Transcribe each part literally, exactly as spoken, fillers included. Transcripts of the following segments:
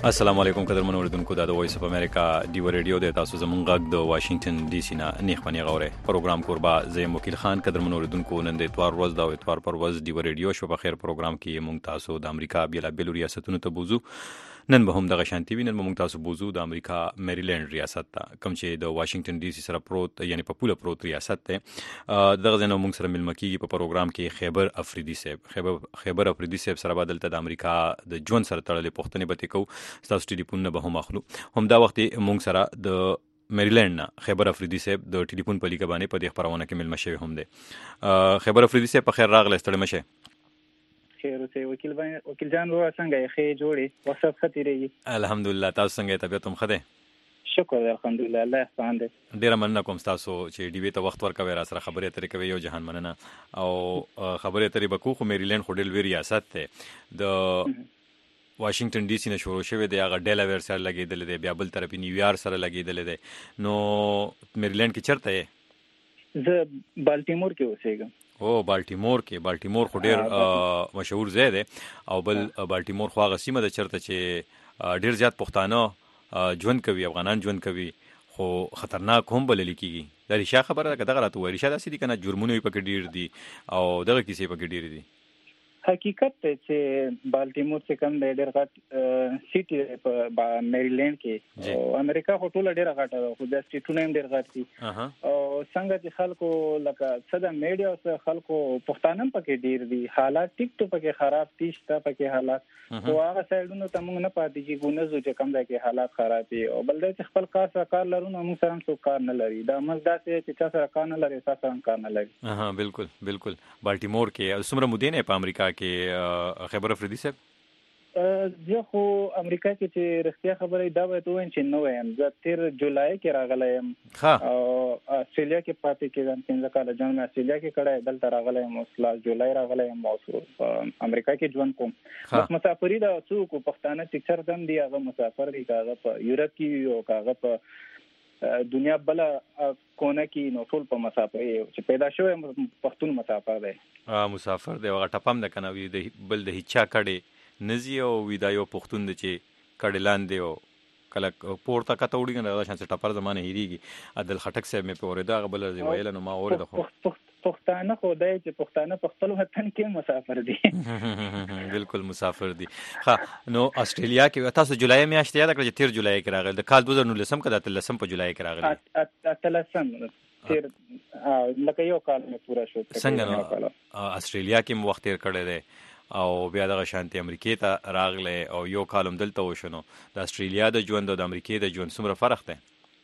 السلام علیکم قدرمن اوریدونکو دا د وایس اف امریکا دیو ریډیو د تاسو زمونږ غږ د واشنگټن ډي سي نه نیخ پنی غوره پروګرام کوربا زیم وکیل خان قدرمن اوریدونکو نن د اتوار ورځ دا اتوار پر ورځ دیو ریډیو شو په خیر پروګرام کې مونږ تاسو د امریکا بیل بیل ریاستونو ته بوزو نن به هم د غشانتی وینن مونږ تاسو بوزو د امریکا میریلند ریاست ته کوم چې د واشنگټن ډي سي سره پروت یعنی په پوله پروت ریاست ته دغه ځنه مونږ سره ملمکیږي په پروګرام کې خیبر افریدي صاحب خیبر خیبر افریدي صاحب سره بدلته د امریکا د ژوند سره تړلې پوښتنې به تکو تاسو ټلیفون به هم اخلو هم دا وخت مونږ سره د میریلند نه خیبر افریدي صاحب د ټلیفون په لیکه باندې په دې خبرونه کې ملمه شوی هم دی خیبر افریدي صاحب په خیر راغلی ستړي مشه خیر اوسې وکیل باندې وکیل جان ورو څنګه یې خې جوړي وسب خطرېږي الحمدلله تاسو څنګه طبيعت هم خده شکر الحمدلله الله احسان دې ډیر مننه کوم تاسو چې ډي وی ته وخت ورکوي را سره خبرې اترې کوي یو جهان مننه او خبرې اترې بکو خو میریلند خو ډېر لوی ریاست ته د واشنگټن ډي سي نه شروع شوی دی هغه ډیلاویر سره لګیدل دی بیا بل طرف نیویارک سره لګیدل دی نو میریلند کې چرته یې زه بالټیمور کې اوسېږم او بالټیمور کې بالټیمور خو ډیر مشهور ځای دی او بل بالټیمور خو هغه سیمه ده چرته چې ډیر زیات پښتانه ژوند کوي افغانان ژوند کوي خو خطرناک هم بلل کېږي دا ریښه خبره ده کدا راته وایي ریښه داسې دي کنه جرمونه پکې ډیر دي او دغه کیسې پکې ډیر دي حقیقت ته چې بالټیمور څخه کم د ډېر غټ سیټي په میریلند کې او امریکا خو ټول ډېر غټه ده خو د سټیټونو هم ډېر غټ دي او څنګه چې خلکو لکه صدا میډیا او خلکو پښتانه پکې ډېر دي حالات ټیک ټاک پکې خراب دي شته پکې حالات خو هغه سایډونو ته موږ نه پاتې چې ګونه زو چې کم ځای کې حالات خراب دي او بل د خپل کار سره کار لرو نو موږ سره څه کار نه لري دا موږ داسې چې چا سره کار نه لري تاسو سره کار نه لري اها بالکل بالکل بالټیمور کې څومره مودې نه په امریکا کې خبر افریدي صاحب زه خو امریکا کې چې رښتیا خبره دا وایي ته چې نو وایم زه تیر جولای کې راغلی یم او استرالیا کې پاتې کېدم پنځه کاله ژوند مې استرالیا کې کړی دلته راغلی یم اوس لاس جولای راغلی یم او امریکا کې ژوند کوم بس مسافري دا څوک پښتانه چې چردم دی هغه مسافر دی هغه په یورپ کې او هغه په دنیا بل کونه کې نو ټول په مسافر چې پیدا شوی پښتون مسافر دی مسافر دی هغه ټپم د کنه وی د بل د هیچا کړي نزی او ویدایو پختون د چې کډلان دی او کله پورته کته وړي نه دا شان څه ټپر زمانه هریږي عدل خټک صاحب مې په اوریدا غبل دی ویل نو ما اورید خو پښتانه خو دای چې پښتانه په خپل وطن کې مسافر دي بالکل مسافر دي ها نو استرالیا کې تاسو جولای میاشتې یاد کړئ چې تیر جولای کې راغل د کال دوه هزار نولسم کې د تلسم په جولای کې راغل اتلسم تیر لکه یو کال مې پورا شو څنګه نو استرالیا کې مو وخت تیر کړی دی او بیا دغه شانتي امریکای ته راغله او یو کالم دلته وشنو د استرالیا د ژوند او د امریکای د ژوند څومره فرق دی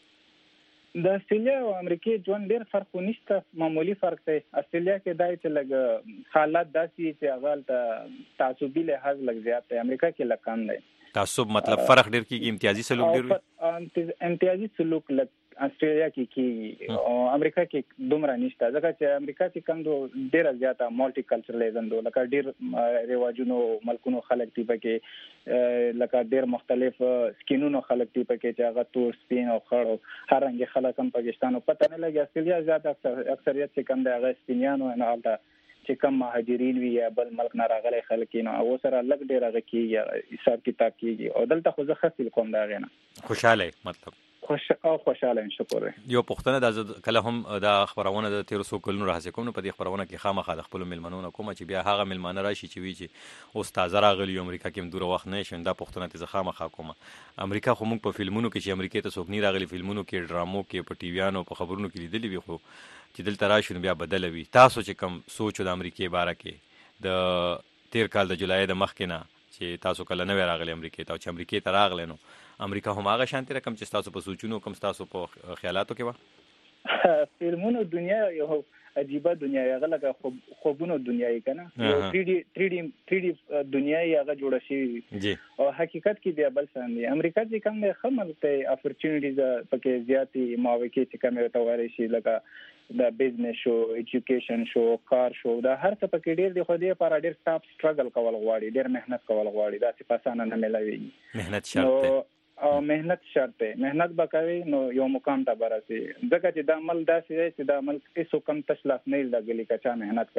د استرالیا او امریکای ژوند ډېر فرق نشته معمولی فرق دی استرالیا کې دای چې لګ حالات داسي چې اول ته تعصبي لحاظ لګ زیات دی امریکا کې لګ کم دی تعصب مطلب فرق ډېر کیږي امتیازي سلوک ډېر امتیازي سلوک لګ استرالیا کې کی او امریکا کې دومره نشته ځکه چې امریکا کې کم دو ډېر زیاته مالټي کلچرلیزم دو لکه ډېر رواجونو ملکونو خلک دی پکې لکه ډېر مختلف سکینونو خلک دی پکې چې هغه تور سپین او خړ او هر رنګ خلک هم پاکستان او پته نه لګي استرالیا زیاته اکثریت چې کم دی هغه سپینیانو نه حالت چې کم مهاجرین وي یا بل ملک نه راغلي خلک نه او سره لګ ډېر هغه کیږي حساب کتاب کیږي او دلته خو زه خاصل کوم دا غنه خوشاله مطلب خوش او خوشاله شکر یو پښتنه د کله هم د خبرونه د تیر سو کلونو راځي کوم په دې خبرونه کې خامخا د خپل ملمنونو کوم چې بیا هغه ملمنه راشي چې وی چې استاد راغلی امریکا کې دوره وخت نه شین دا پښتنه ته خامخا کوم امریکا خو موږ په فلمونو کې چې امریکا ته څوک نه راغلی فلمونو کې ډرامو کې په ټي ویانو په خبرونو کې لیدلی وي خو چې دلته راشي بیا بدل وي تاسو چې کم سوچ د امریکای باره کې د تیر کال د جولای د مخ کې نه چې تاسو کله نه راغلی امریکای ته چې امریکای ته راغلی نو امریکا هم هغه شانتي رقم چې تاسو په سوچونو کوم تاسو په خیالاتو کې و فلمونو دنیا یو عجیبه دنیا یې غلګه خوبونو دنیا یې کنه یو تھری ډي تھری ډي تھری ډي دنیا یې هغه جوړه شي جی او حقیقت کې بیا بل څه دی امریکا چې کوم نه خمل ته اپورتونټیز پکې زیاتی مواقع چې کوم ته واري شي لکه د بزنس شو ایجوکیشن شو کار شو دا هر څه پکې ډېر دی خو دې پر ډېر ټاپ سټرګل کول غواړي ډېر مهنت کول غواړي دا چې پاسانه نه ملوي مهنت شرط او مهنت شرط دی. مهنت به کوي نو یو مقام ته برسي. ځکه چې دا عمل داسې دی چې دا عمل هیڅ کم تشلاف نه لګلی کچا مهنت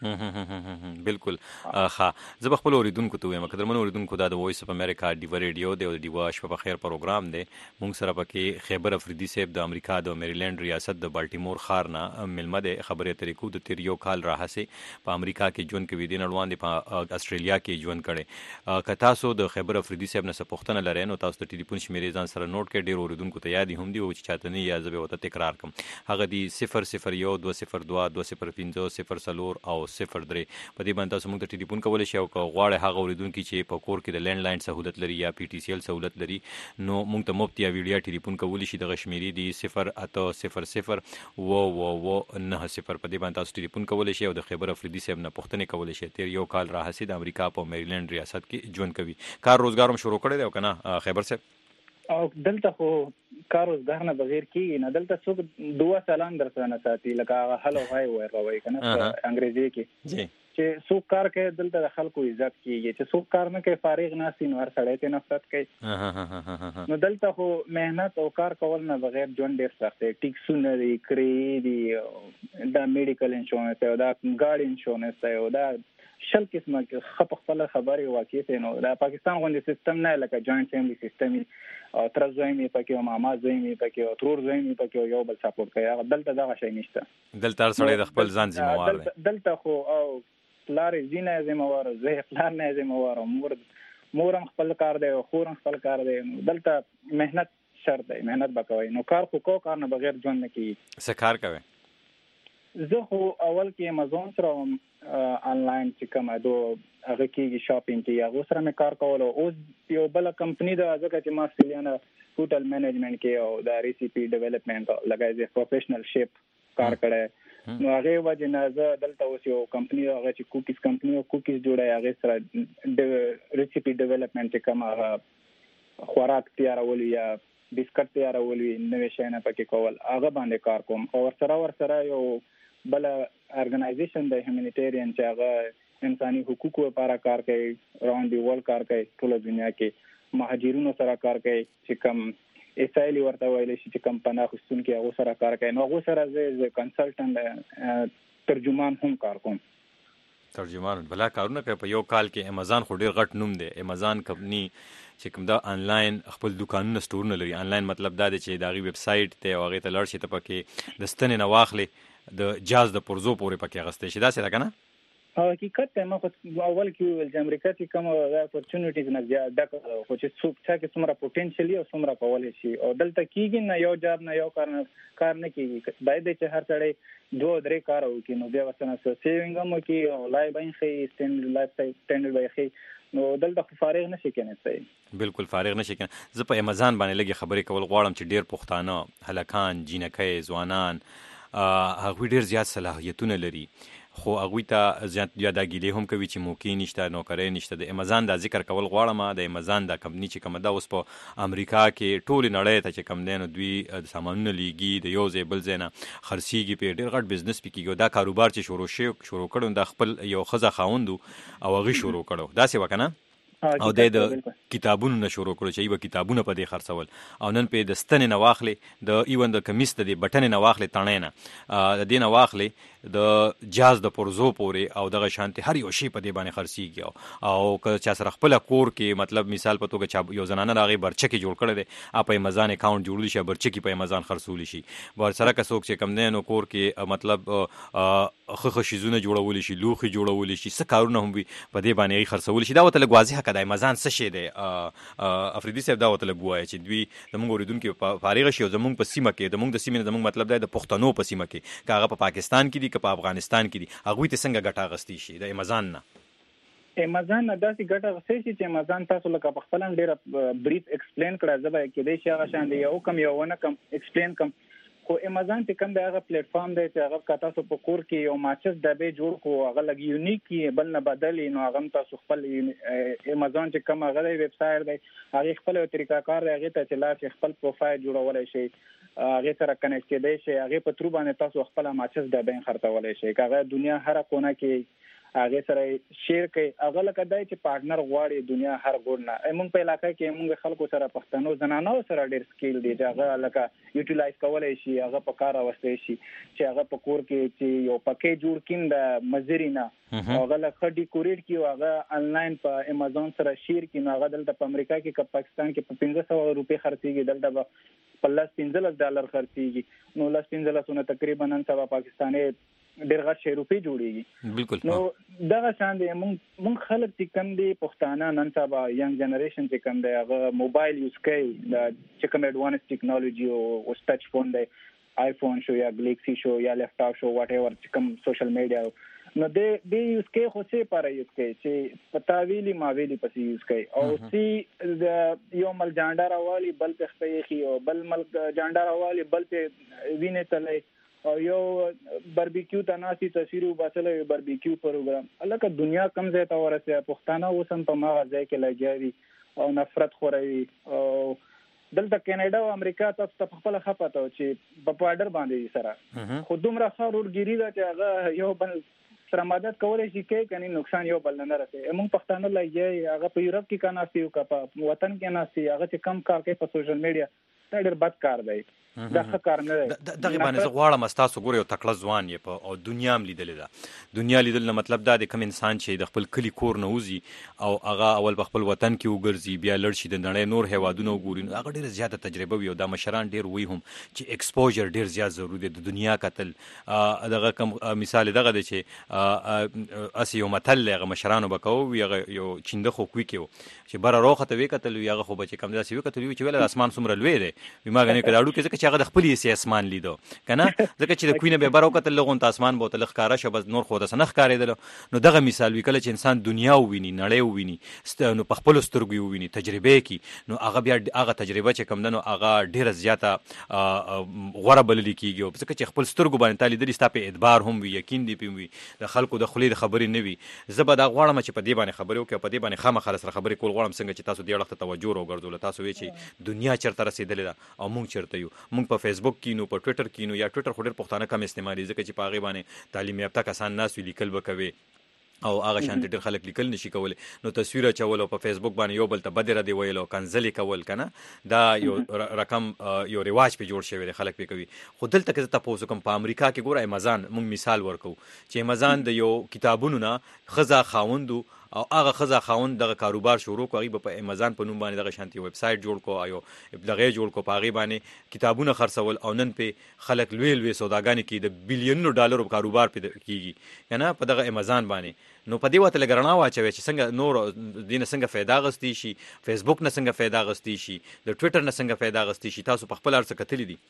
کړی. بالکل ښه. زه به خپل اوریدونکو ته وایم قدرمن اوریدونکو دا د وایس اف امریکا ډیو ریډیو دی او ډیو شپه په خیر پروګرام دی. مونږ سره پکې خیبر افریدي صاحب د امریکا د میریلند ریاست د بالټیمور ښار نه ملمه دی. خبرې طریقو د تیر یو کال راهسې په امریکا کې ژوند کوي، دین اړوند دی په استرالیا کې ژوند کړي. که تاسو د خیبر افریدي صاحب نه څه پوښتنه لرئ نو تاسو د ټلیفون شمیرې ځان سره نوٹ کړئ. ډېر اوریدونکو ته یاد هم دي او چې چاته نه یا زه به ورته تکرار کړم. هغه دی صفر صفر یو دوه صفر دوه دوه صفر پنځه صفر څلور او صفر درې. په دې باندې تاسو موږ ته ټلیفون کولی شئ او که غواړئ هغه اوریدونکي چې په کور کې د لینډ لاین سهولت لري یا پی ټي سی ایل سهولت لري نو موږ ته مفت یا ویډیا ټلیفون کولی شي. دغه شمیرې دي صفر اته صفر صفر اوه اوه اوه نهه صفر. په دې باندې تاسو ټلیفون کولی شئ او د خیبر افریدي صاحب نه پوښتنې کولی شئ. تیر یو کال راهسې د امریکا په میریلند ریاست کې ژوند کوي. کار روزګار هم شروع کړی دی او که نه خیبر صاحب؟ او دلته خو کار روزګار نه بغیر کېږي نه. دلته څوک دوه سلام در سره نه ساتي لکه هغه هلو های وایي که نه په انګریزي کې چې څوک کار کوي دلته د خلکو عزت کېږي. چې څوک کار نه کوي فارغ ناستي نو هر سړی ته نفرت کوي. نو دلته خو محنت او کار کول نه بغیر ژوند ډېر سخت دی. ټیکسونه دي، کرې دي، دا میډیکل انشورنس دی او دا ګاډي انشورنس دی او دا شل قسمه خپ خپل خبرې واقع دي. نو دا پاکستان غوندې سیستم نه لکه جوائنٹ فیملی سیستم او تر زوی می پکې او ماما زوی می پکې او ترور زوی می پکې او یو بل سپورټ کوي. هغه دلته دغه شی نشته. دلته هر سړی د خپل ځان ذمہوار دی. دلته خو او پلار زینه ذمہوار زه پلار نه ذمہوار مور مور هم خپل کار دی او خور هم خپل کار دی. دلته مهنت شرط دی. مهنت وکوي نو کار خو کو کار نه بغیر ژوند نه کیږي. څه کار کوي؟ زه خو اول کې امازون سره آنلاین چې کوم دو هغه کېږي شاپینګ کې هغه سره مې کار کول. اوس یو بل کمپنی دا ځکه چې ما سیلیانا هوټل مینجمنٹ کې او دا ریسیپي ډیولپمنٹ لګای دی پروفیشنل شیپ کار کړی. نو هغه وجه نه زه دلته اوس یو کمپنی هغه چې کوکیز کمپنی او کوکیز جوړای هغه سره ریسیپي ډیولپمنٹ کې کوم هغه خوراک تیارول یا بسکټ تیارول نوې شي نه پکې کول هغه باندې کار کوم. او سره ور سره یو بل ارګنایزیشن د هیومانیټیرین چې هغه انساني حقوقو لپاره کار کوي راوند دی ورلد کار کوي ټول دنیا کې مهاجرینو سره کار کوي چې کوم اسرائیل ورته ویل شي چې کوم پناه غوښتونکي هغه سره کار کوي. نو هغه سره زه کنسلټنټ ترجمان هم کار کوم. ترجمان بلا کارونه کوي. په یو کال کې امازون خو ډیر غټ نوم دی. امازون کمپنی چې کوم دا آنلاین خپل دکانونه سٹورونه لري. آنلاین مطلب دا دی چې داغي ویب سټ ته او هغه ته لړ شي ته پکې د ستنې نه واخلې د جاز د پرزو پورې پکې غستې شي. دا څه ده کنه؟ حقیقت ته ما خو اول کې ویل چې امریکا کې کوم اپورچونټیز نه زیات ده خو چې څوک چې څومره پوتنشل او څومره کولای شي او دلته کېږي نه یو جاب نه یو کار نه کار نه کېږي. باید چې هر سړی دوه درې کار وکړي نو بیا ورسره سیوینګ هم وکړي او لای باندې خي سټینډرډ لایف سټینډرډ باندې خي نو دلته فارغ نشي کېنه. بالکل فارغ نشي کېنه. زه په امازون باندې لګي خبرې کول غواړم چې ډیر پښتانه هلکان جینکې ځوانان هغوی ډیر زیات صلاحیتونه لري خو هغوی ته زیات یادګیلې هم کوي چې موقع نشته نوکرۍ نشته. د امازون دا ذکر کول غواړم. د امازون دا کمپنی چې کومه ده اوس په امریکا کې ټول نړۍ ته چې کم دی نو دوی سامانونه لیږي د یو ځای بل ځای نه خرڅېږي په ډېر غټ بزنس پې کېږي. دا کاروبار چې شروع شي شروع کړو دا خپل یو ښځه خاوند او هغې شروع کړو. داسې وه که نه؟ او د کتابونو نه شروع کړو چې ایوه کتابونه په دې خرڅول او نن په د ستنې نه واخلې د ایون د کمیس د دې بټنې نه واخلې تڼۍ نه د دې نه واخلې د جاز د پرزو پورې او دغه شانتي هر یو شی په دې باندې خرڅېږي. او که چا سره خپله کور کې مطلب مثال په توګه چا یو زنانه راغی برچکې جوړ کړی دی په امازون اکاونټ جوړولی شي برچکې په امازون خرڅولی شي. ورسره که څوک چې کم دی نو کور کې مطلب ښه ښه شیزونه جوړولی شي لوښي جوړولی شي څه کارونه هم وي په دې باندې هغې خرڅولی شي. دا ورته لږ واضحه که د امازون څه شی دی افریدي صاحب دا ورته لږ ووایه چې دوی زموږ اورېدونکي فارغه شي او زموږ په سیمه کې زموږ د سیمې نه زموږ مطلب دی د پښتنو په سیمه کې که هغه په پاکستان کې دي که په افغانستان کې دي هغوی ته څنګه ګټه اخیستی شي د امازون نه؟ امازون نه داسې ګټه اخیستی شي چې امازون تاسو لکه په خپله هم ډېره بریف ایکسپلین کړه. زه به کېدای شي هغه شان دی یو کم یو ونه کم ایکسپلین کم خو امازون چې کوم دی هغه پلیټ فارم دی چې هغه که تاسو په کور کې یو ماچس ډبې جوړ کړو هغه لږ یونیک وي بل نه بدل وي نو هغه هم تاسو خپل امازون چې کوم هغه دی ویب سایټ دی هغې خپل یو طریقه کار دی هغې ته چې لاړ شئ خپل پروفایل جوړولی شئ هغې سره کنیکټ کېدی شئ هغې په ترو باندې تاسو خپله ماچس ډبې خرڅولی شئ که هغه دنیا هره کونه کې هغه سره شیر کوي هغه لکه دای چې پارټنر غواړي دنیا هر ګور نه موږ په علاقې کې موږ خلکو سره پښتنو زنانو سره ډېر سکیل دی چې هغه لکه یوټیلایز کولای شي هغه په کار راوستي شي چې هغه په کور کې چې یو پکې جوړ کین د مزرینا هغه لکه ډیکوریټ کیو هغه انلاین په امازون سره شیر کین هغه دلته په امریکا کې په پاکستان کې په پنځه سوه روپۍ خرڅيږي دلته په لاس پنځه ډالر خرڅيږي نو لاس پنځه سونه تقریبا نن سبا پاکستاني ډېر غټ شی روپۍ جوړيږي بالکل نو دغه شان دي مونږ مونږ خلک چې کم دي پښتانه نن سبا ینګ جنریشن چې کم دی هغه موبایل یوز کوي د چې کوم اډوانس ټیکنالوژي او ټچ فون دی آیفون شو یا ګلیکسي شو یا لیپټاپ شو واټ ایور چې کوم سوشل میډیا نو دې دې یوز کوي خو څه پاره یوز کوي چې پتا ویلي ما ویلي پسې یوز کوي او سی د یو مل جانډار والی بل په خپې او بل مل جانډار والی بل په وینې تلې او یو باربیکیو تناسي تصویر وباسلې باربیکیو پروګرام الکه دنیا کم ځای ته ورسه پښتانه اوسم په ما ځای کې لګیاري او نفرت خوري او دلته کینیډا او امریکا تاسو ته خپل خپته چې په پاډر باندې سره خو دومره خارور ګيري دا چې هغه یو بل سره مدد کولای شي کې کني نقصان یو بل نه رسي موږ پښتانه لګي هغه په یورپ کې کاناسي او په وطن کې ناسي هغه چې کم کار کوي په سوشل میډیا دا ډېر بد کار دی دا ښه کار نه دی دغه باندې زه غواړم تاسو ګورئ او تکړه ځوان یې په او دنیا هم لیدلې ده دنیا لیدل نه مطلب دا دی کوم انسان چې د خپل کلی کور نه وځي او هغه اول په خپل وطن کې وګرځي بیا لړ شي د نړۍ نور هیوادونه وګوري نو هغه ډېره زیاته تجربه وي او دا مشران ډېر وي هم چې ایکسپوژر ډېر زیات ضروري دی د دنیا کتل دغه کوم مثال دغه دی چې اسی یو متل هغه مشرانو به کوو هغه یو چینده خو کوي کېو چې بره روخه ته وی کتل هغه خو به چې کم داسې وی کتل چې ویل اسمان څومره لوی دی ما غنې کړه اړو کې ځکه چې هغه د خپل یې اسمان لیدو کنه ځکه چې د کوینه به بارو کتل لغون ته اسمان بوتل ښکارا شو بس نور خو د سنخ کاریدل نو دغه مثال وی کله چې انسان دنیا وویني نړۍ وویني نو په خپل سترګو وویني تجربه کی نو هغه بیا هغه تجربه چې کم دنو هغه ډیره زیاته غوړه بلل کیږي ځکه چې خپل سترګو باندې تعالی د لستا په اعتبار هم وي یقین دی پوي د خلکو د خلې د خبرې نه وي زبر دا غواړم چې په دې باندې خبرې وکړم په دې باندې خامخا سره خبرې کول غواړم څنګه چې تاسو دې اړه توجه وګرځول تاسو وی چې دنیا چرته رسیدلې ده او مونږ چرته یو مونږ په فیسبوک کې نو په ټوئیټر کې نو یا ټوئیټر خو ډېر پښتانه کم استعمالي ځکه چې په هغې باندې تعلیم یافته کسان ناست وي لیکل به کوي او هغه شانتي ډېر خلک لیکل نشي کولی نو تصویر اچول او په فیسبوک باندې یو بل ته بدې ردې ویل او کنځلې کول که نه دا یو رقم یو رواج پې جوړ شوی دی خلک پې کوي خو دلته که زه تپوس وکړم په امریکا کې ګوره امازان موږ مثال ورکوو چې امازان د یو کتابونو نه ښځه خاوندو او هغه ښځه خاوند دغه کاروبار شروع کړو هغې به په امازان په نوم باندې دغه شانتي ویب سایټ جوړ کړو یو دغې جوړ کړو په هغې باندې کتابونه خرڅول او نن پې خلک لوی لوی سوداګانې کوي د بلیونونو ډالرو کاروبار پې کېږي که نه په دغه امازان باندې نو په دې ورته لږ رڼا واچوي چې څنګه نور دې نه څنګه فایده اخیستی شي فیسبوک نه څنګه فایده اخیستی شي د ټویټر نه څنګه فایده اخیستی شي تاسو په خپل هر څه کتلي دي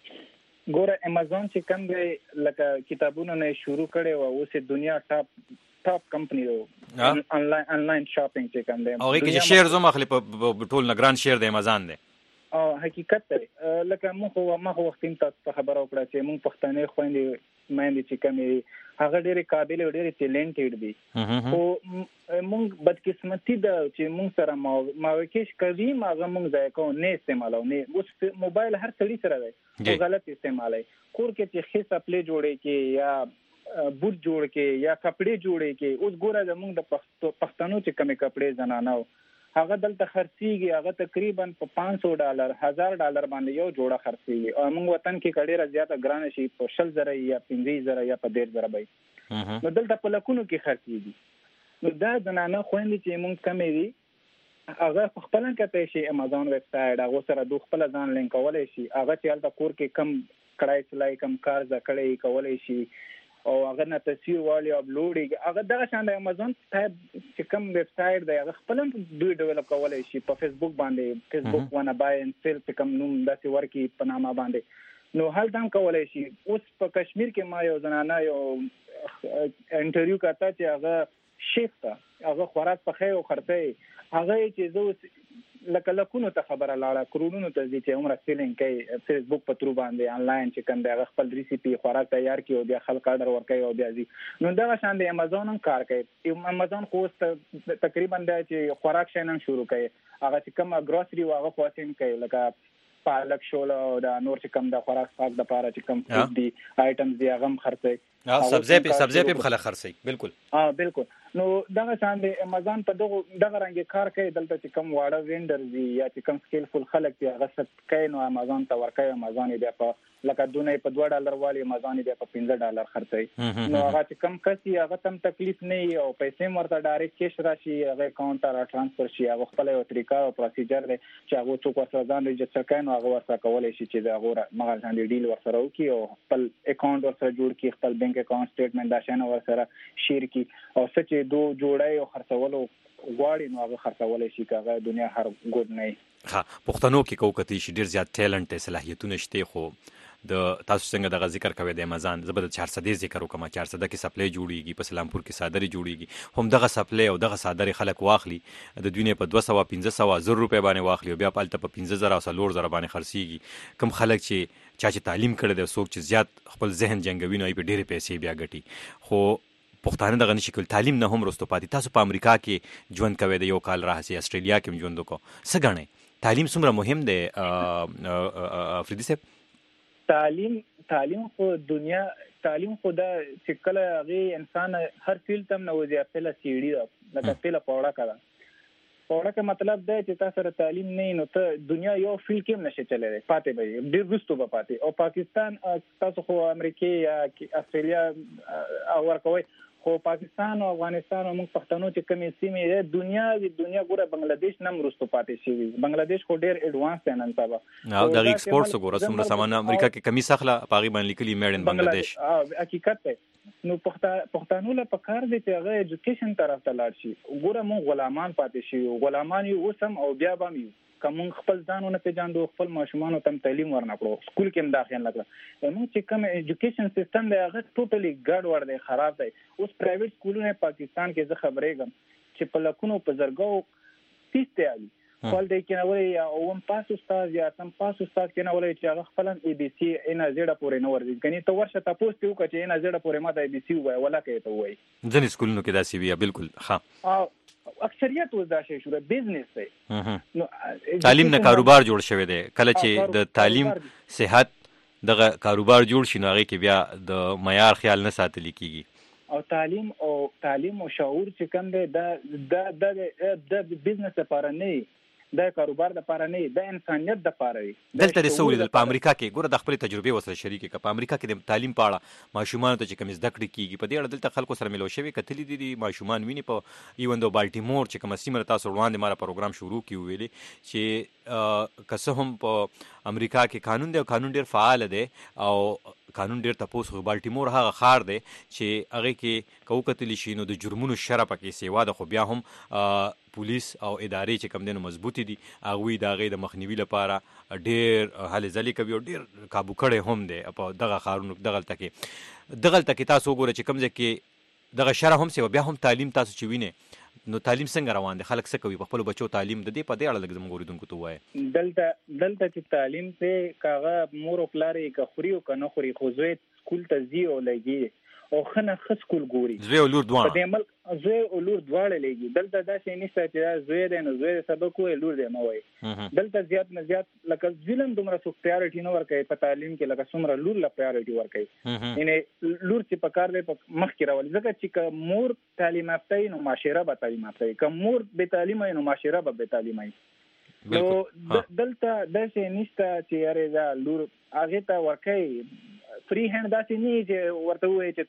ګوره امازون چې کوم دی لکه کتابونه نه شروع کړی و اوس دنیا ټاپ ټاپ کمپنی دی انلاین انلاین شاپینګ چې کوم دی او هغې کې چې شیر زوم اخلي په ټول نه ګران شیر د امازان دی او حقیقت دی لکه موږ ما خو وختیم تاسو ته خبره وکړه چې موږ پښتانه خويندې مېندې چې کومې هغه ډېرې قابل او ډېرې ټیلنټډ دي خو موږ بدقسمتي ده چې موږ سره ماوکیش کوي هغه موږ ځای کوو نه استعمالو نه اوس موبایل هر سړي سره دی او غلط استعمالوي کور کې چې ښه سپلې جوړې کې یا بوت جوړ کې یا کپڑے جوړې کې اوس ګوره زموږ د پښتنو چې کومې کپڑے زنانه هغه دلته خرڅيږي هغه تقریبا په پانچ سو ډالر هزار ډالر باندې یو جوړه خرڅيږي او موږ وطن کې کډېره زیاته ګران شي په شل زره یا پنځه زره یا په ډېر زره به نو دلته په لکونو کې خرڅيږي نو دا زنانه خويندې چې موږ کمې دي هغه خپل کته شي امازون ویب سایټ هغه سره دوه خپل ځان لینکولای شي هغه چې الته کور کې کم کړای چلای کم کار ځکړې کولای شي او هغه نه تصویر والی اپلوډ هغه دغه شان د امازون ټایپ چې کوم ویب سایټ دی هغه خپل دوی ډیولپ کولای شي په فیسبوک باندې فیسبوک ونه بای ان سیل چې کوم نوم داسې ورکی په نامه باندې نو هلته هم کولای شي اوس په کشمیر کې ما یو زنانه یو انټرویو کاته چې هغه شیف ته هغه خوراک پخې او خرڅې هغه چې زه لکه لکونو ته خبره لاړه کرونو ته دي چې عمره سیلینګ کوي فیسبوک په ترو باندې آنلاین چې کوم دی خپل ریسیپي خوراک تیار کړي او بیا خلک آرډر ورکوي او بیا ځي نو دا شان دی امازون هم کار کوي امازون خو تقریبا دا چې خوراک شینن شروع کوي هغه چې کوم ګروسري واغه پوسټینګ کوي لکه پالک شول او دا نور چې کوم د خوراک پاک د پاره چې کوم فود دي آیټمز دی هغه هم خرڅي سبزی په سبزی په خلک خرڅي بالکل ها بالکل. نو دغه شان د امازون په دغه دغه رنګ کار کوي دلته چې کوم واړه وینډر دي یا چې کوم سکیلفل خلک دي هغه څه کوي نو امازون ته ورکوي امازون بیا په لکه دونه په دوه ډالر والی امازون بیا په پنځه ډالر خرڅي نو هغه چې کم کسي هغه تم تکلیف نه او پیسې مرته ډایرکټ کیش راشي هغه اکاونټ ته را ټرانسفر شي هغه خپل یو طریقه او پروسیجر دی چې هغه څوک ورسره ځان ریجستر کوي نو هغه ورسره کولای شي چې دا غوړه مغل ځان ډیل ورسره وکړي او خپل اکاونټ ورسره جوړ کړي خپل بانک اکاونټ سټیټمنټ دا شنه ورسره شیر کړي او څه چې دوه جوړای او خرڅولو غواړي نو هغه خرڅولای شي کاغه دنیا هر ګډ نه ها پښتنو کې کوکتی شي ډیر زیات ټیلنټ صلاحیتونه شته خو د تاسو څنګه د ذکر کوي د امازون زبر چار سو ذکر وکم چار سو کې سپلای جوړیږي په سلامپور کې صادري جوړیږي هم دغه سپلای او دغه صادري خلک واخلي د دنیا په دوه سوه پنځه سوه زر روپے باندې واخلي او بیا په الته په پنځه زره او څلور زره باندې خرڅيږي کم خلک چې چا چې تعلیم کړي د څوک چې زیات خپل ذهن جنگوي نو په ډېر پیسې بیا ګټي خو پښتانه دغه نشي کول تعلیم نه هم رستو پاتې تاسو په امریکا کې ژوند کوي د یو کال راځي استرالیا کې ژوند وکړو څه غنئ تعلیم څومره مهم دی افریدي صاحب تعلیم تعلیم خو دنیا تعلیم خو دا چې کله غي انسان هر فیلډ تم نو وظیفه له سیړي دا لکه پیله پوره کړه پوره کا مطلب دا چې تاسو سره تعلیم نه نو ته دنیا یو فیلډ کې نشي چلے پاتې به ډیر رستو به پاتې او پاکستان تاسو خو امریکا یا استرالیا او ورکوي خو پاکستان او افغانستان او موږ پښتنو چې کومې سیمې د دنیا د دنیا ګوره بنگلاديش نم رستو پاتې شي بنگلاديش خو ډیر ایڈوانس دی نن سبا او د ایکسپورټ وګوره څومره سامان امریکا کې کمی سخله پاغي باندې لیکلي میډ ان بنگلاديش حقیقت دی نو پښتانو له پکار دي چې هغه ایجوکیشن طرف ته لاړ شي ګوره موږ غلامان پاتې شي غلامان یو وسم او بیا به یو کوم خپل ځانونه په جاندو خپل ماشومان ته تعلیم ورنکړو سکول کې هم داخل نکړه موږ چې کوم ایجوکیشن سیستم دی هغه ټوټلی ګډ ور دی خراب دی اوس پرایویټ سکولونه پاکستان کې زه خبرېږم چې په لکونو په زرګو تیس ته علي خپل دی کې نو یا اوم پاس استاد یا تم پاس استاد کې نو چې هغه خپل ای بي سي ان زیډه پورې نو ورځي کني ته ورشه تاسو ته وکړي چې ان زیډه پورې ما د ای بي سي وای ولا کې ته وای ځنې سکولونو کې دا سی وی بالکل ها اکثریت وز دا شي شو بزنس دی نو تعلیم نه کاروبار جوړ شوی دی کله چې د تعلیم صحت دغه کاروبار جوړ شي نو هغه کې بیا د معیار خیال نه ساتل کیږي او تعلیم او تعلیم او شعور چې کوم دی دا د د بزنس لپاره نه د کاروبار د لپاره نه د انسانيت د لپاره دی دلته د سولې د امریکا کې ګوره د خپل تجربه وسره شریک کې په امریکا کې د تعلیم په اړه ماشومان ته چې کوم زده کړې کیږي په دې اړه دلته خلکو سره ملو شوی کتلې دي ماشومان ویني په ایوندو بالټیمور چې کوم سیمه تاسو وړاندې ماره پروګرام شروع کیو ویلي چې کسه هم په امریکا کې قانون دی او قانون ډیر فعال دی او قانون ډیر تاسو بالټیمور هغه خار دی چې هغه کې کوکتلی شي نو د جرمونو شرف کې سیوا د خو بیا هم پولیس او ادارې چې کم دینو مضبوطی دي هغه د هغه د مخنیوي لپاره ډیر هلي ځلې کوي او ډیر کابو کړي هم دي په دغه خارونو دغه تکي دغه تکي تاسو وګورئ چې کم ځکه دغه شرح هم سیوا بیا هم تعلیم تاسو چې ویني نو تعلیم څنګه روان دي خلک څه کوي په خپل بچو تعلیم د دې په دې اړه لږ زموږ اوریدونکو ته وایي دلته دلته چې تعلیم ته کاغه مور او پلاری که خوري او کنه خوري خو زوی سکول ته ځي او لګي او خنه خ سکول ګوري زوی او لور دوه په دې ملک زوی او لور دواړه لګي دلته دا شي نشته چې زوی دی نو زوی سبق وای لور دی نو وای دلته زیات نه زیات لکه ظلم دومره سو پریورټی نه ورکړي په تعلیم کې لکه څومره لور لا پریورټی ورکړي یعنی لور چې په کار دی په مخ کې راول ځکه چې مور تعلیم یافته نو معاشره به تعلیم یافته کوم مور به تعلیم نو معاشره به به تعلیم نو دلته د شي نشته چې یاره دا لور هغه ته ورکړي فری هند داسې نه چې ورته وایي چې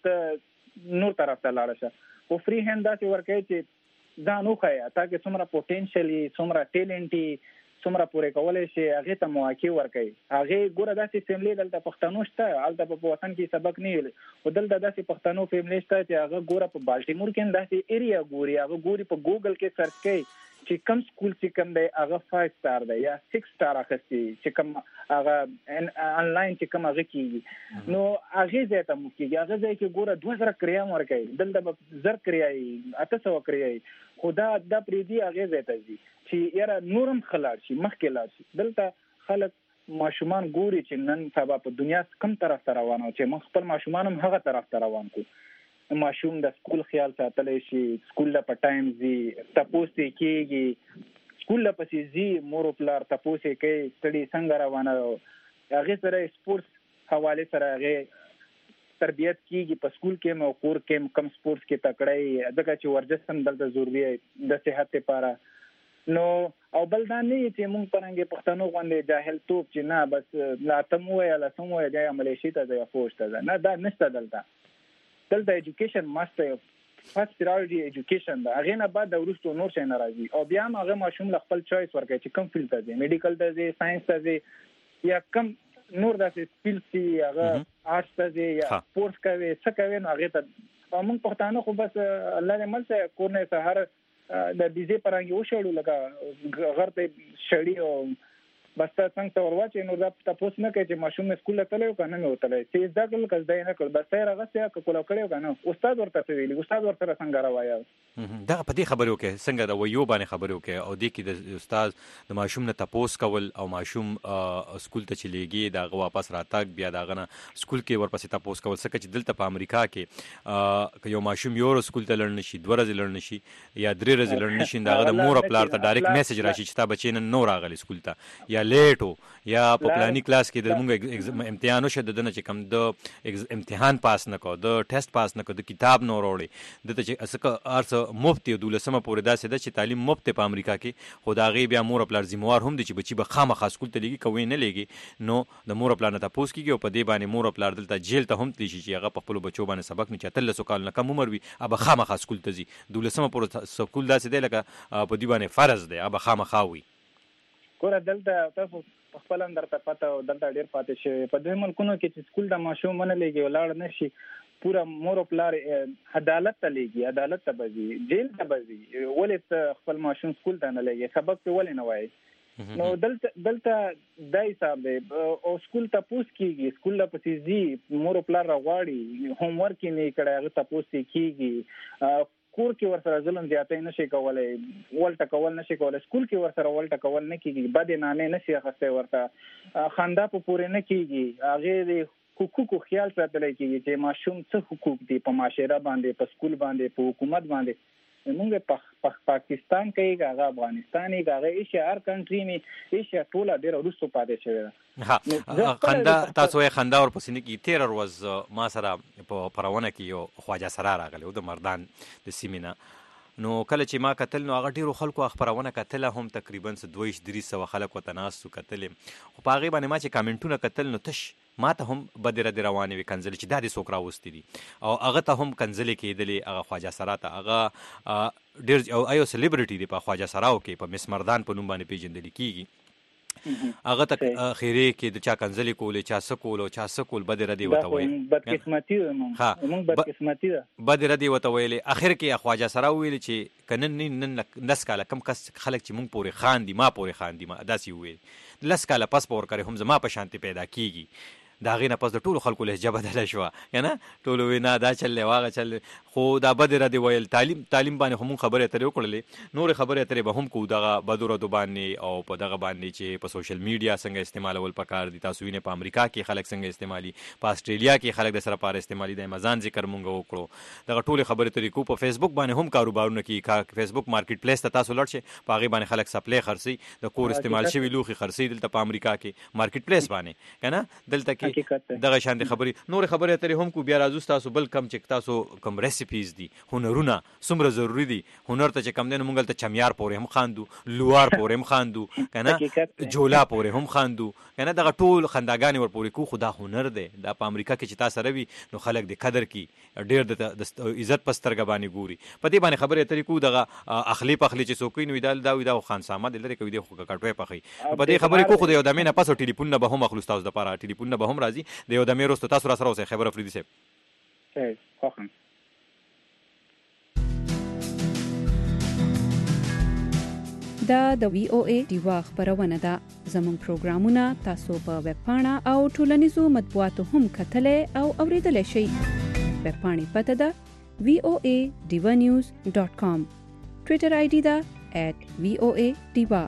ته نور طرف ته لاړ شه او فری هند داسې ورکړي چې دا نو خیا تاکي څومره پوتنشلی څومره ټیلنټي څومره پورې کولای شي هغه ته مواقع ورکړي هغه ګوره داسې فیملی دلته پښتنو شته الته په وطن کې سبق نه ویل او دلته داسې پښتنو فیملی شته چې هغه ګوره په بالټیمور کې داسې ایریا ګوري هغه ګوري په ګوګل کې سرچ کوي چې کوم سکول چې کوم دی هغه پنځه سٹار دی یا شش سٹار اخستي چې کوم هغه انلاین چې کوم هغه کیږي نو هغه ځای ته مو کیږي هغه ځای کې ګوره دوه زره کریام ورکړي دلته زر کریای اته سو کریای خدا د پریدي هغه ځای ته ځي چې یاره نورم خلاص شي مخکې لاړ شي دلته خلک ماشومان ګوري چې نن سبا په دنیا کم طرف ته روانه چې مخ خپل ماشومان هم هغه طرف ته روان کو ماشوم د سکول خیال ساتلی شي سکول له په ټایم زی تاسو ته کېږي سکول له پسې زی مور پلار تاسو ته کوي سټډي څنګه روانه هغه سره سپورتس حواله سره هغه تربیت کیږي په سکول کې مو کور کې کم سپورتس کې تکړه دغه چې ورزش هم دلته ضروری دی د صحت لپاره. نو او بل دا نه چې موږ پرنګ پښتنو غونډه جاهل توپ چې نه بس لا تم وای لا سم وای د عملیشي ته د فوج ته نه دا نشته دلته. دلته ایجوکیشن ماستر فرست پرایورټي ایجوکیشن دا هغه نه بعد د ورستو نور څه ناراضي او بیا هغه ماشوم خپل چويس ورکړي چې کوم فیلډ ته ځي میډیکل ته ځي ساينس ته ځي یا کوم نور داسې سکیل سي هغه آرټس ته ځي یا سپورتس کوي څه کوي نو هغه ته موږ پښتانه خو بس الله دې مل څه کورنه سهار د بيزي پرانګي وشړو لکه غر ته شړی او بس څنګه تور واچې نو دا تاسو نه کوي چې ماشوم سکول ته تللی کنه نو تللی چې دا ټول کس دی نه کړ بس یې راغسه کوله کړو کنه استاد ورته ویلي استاد ورته څنګه راوایي دا په دې خبرو کې څنګه دا ویو باندې خبرو کې او د کې د استاد د ماشوم نه تاسو کول او ماشوم سکول ته چلیږي دا واپس راتګ بیا دا غنه سکول کې ورپسې تاسو کول څه چې دلته په امریکا کې یو ماشوم یو سکول ته لړن شي دوه ورځې لړن شي یا درې ورځې لړن شي دا د مور خپل ته ډایرکټ میسج راشي چې تا بچی نه نور راغلی سکول ته یا لیټو یا په پلاني کلاس کې د موږ امتحان وشو د دنه چې کوم د امتحان پاس نکو د ټیسټ پاس نکو د کتاب نور وړي د چې اسکه ارس مفت یو دولسمه پورې داسې ده چې تعلیم مفت په امریکا کې خدای بیا مور خپل ذمہوار هم دي چې بچي به خامخا سکول ته لګي کوي نه لګي نو د مور خپل نه تاسو کېږي او په دې باندې مور خپل دلته جیل ته هم تلی شي چې هغه په خپل بچو باندې سبق نه چتل سو کال نه کم عمر وي اب خامخا سکول ته ځي دولسمه پورې سکول داسې دی لکه په دې باندې فرض دی اب خامخا وي ګوره دلته تاسو خپل اندر ته پته او دلته ډیر پاتې شي په دې ملکونو کې چې سکول د ماشوم نه لګي ولاړ نشي پورا مور پلار عدالت ته لګي عدالت ته بځي جیل ته بځي ولې خپل ماشوم سکول ته نه لګي سبق ته ولې نه وایي نو دلته دلته دای صاحب او سکول ته پوس کیږي سکول له پسې زی مور پلار راغواړي هوم ورک نه کړي هغه ته پوس کیږي کور کې ورسره ظلم زیاتې نشي کولای ولټه کول نشي کولای سکول کې ورسره ولټه کول نه کیږي بد نه نه نشي اخسته ورته خندا په پورې نه کیږي هغه د حقوقو خیال ساتل کیږي چې ماشوم څه حقوق دي په معاشره باندې په سکول باندې په حکومت باندې موږ په پاکستان کې هغه افغانستان کې هغه ایشیا هر کنټری می ایشیا ټوله ډیر ورستو پاتې شوی ها خندا تاسو یې خندا ور پسې نه کی تیر ورځ ما سره په پرونه کې یو خواجه سره راغلی د مردان د سیمینا نو کله چې ما کتل نو هغه ډیرو خلکو خبرونه کتل هم تقریبا دویش درې سو خلکو تناسو کتل خو په هغه باندې ما چې کامنټونه کتل نو تش ما ته هم بدره د روانې وي کنځل چې دا د سوکرا وستې دي او هغه ته هم کنځلې کېدلې هغه خواجه سره ته هغه ډیر او ایو سلیبریټي دی په خواجه سراو کې په مس مردان په نوم باندې پیژندل کیږي هغه ته خیره کې د چا کنځلې کولې چا سکول او چا سکول بدره دی وته وایي بدقسمتي مونږ بدقسمتي ده بدره دی وته ویلې اخر کې خواجه سره ویل چې کنن نن نس کاله کم کس خلک چې مونږ پورې خان دي ما پورې خان دي ما داسي ویل لس کاله پس پور کړي هم زما په شانتي پیدا کیږي دا غینه پس د ټولو خلکو لهجه بدله شو یعنی ټولو وینا دا چل واغه چل خو دا بدره دی ویل تعلیم تعلیم باندې هم خبره ترې وکړلې نور خبره ترې به هم کو دغه بدره دو باندې او په دغه باندې چې په سوشل میډیا څنګه استعمالول پکار دي تاسو وینئ په امریکا کې خلک څنګه استعمالي په استرالیا کې خلک د سره پاره استعمالي د امازان ذکر مونږ وکړو دغه ټول خبره ترې کو په فیسبوک باندې هم کاروبارونه کې فیسبوک مارکیټ پلیس ته تاسو لړ شي په هغه باندې خلک سپلای خرسي د کور استعمال شوی لوخي خرسي دلته په امریکا کې مارکیټ پلیس باندې کنه دلته کې دغه شان دي خبرې نور خبرې ترې هم کو بیا راځو تاسو بل کم چې تاسو کم ریسیپیز دي هنرونه څومره ضروری دي هنر ته چې کم دین مونږ ته چمیار پورې هم خاندو لوار پورې هم خاندو کنه جولا پورې هم خاندو کنه دغه ټول خنداګانی ور پورې کو خدا هنر دی دا په امریکا کې چې تاسو روي نو خلک د قدر کی ډیر د عزت پسترګ باندې ګوري په دې باندې خبرې ترې کو دغه اخلي پخلي چې څوک نو دال دا دا خان سامان دلته کوي د کټوي پخي په دې خبرې کو خو د یو دمه نه پاسو ټلیفون نه به هم اخلو تاسو د پاره ټلیفون نه به هم راځي د یو دمه روستو تاسو را سره اوسه خبر افریدي صاحب صحیح خوښم دا د وی او ای دیوا خبرونه ده زموږ پروګرامونه تاسو په ویب پاڼه او ټولنیزو مطبوعاتو هم کتلې او اوریدلای شئ ویب پاڼې پته ده وی او ای diva news dot com ټوئیټر آی ډي ده at وی او ای diva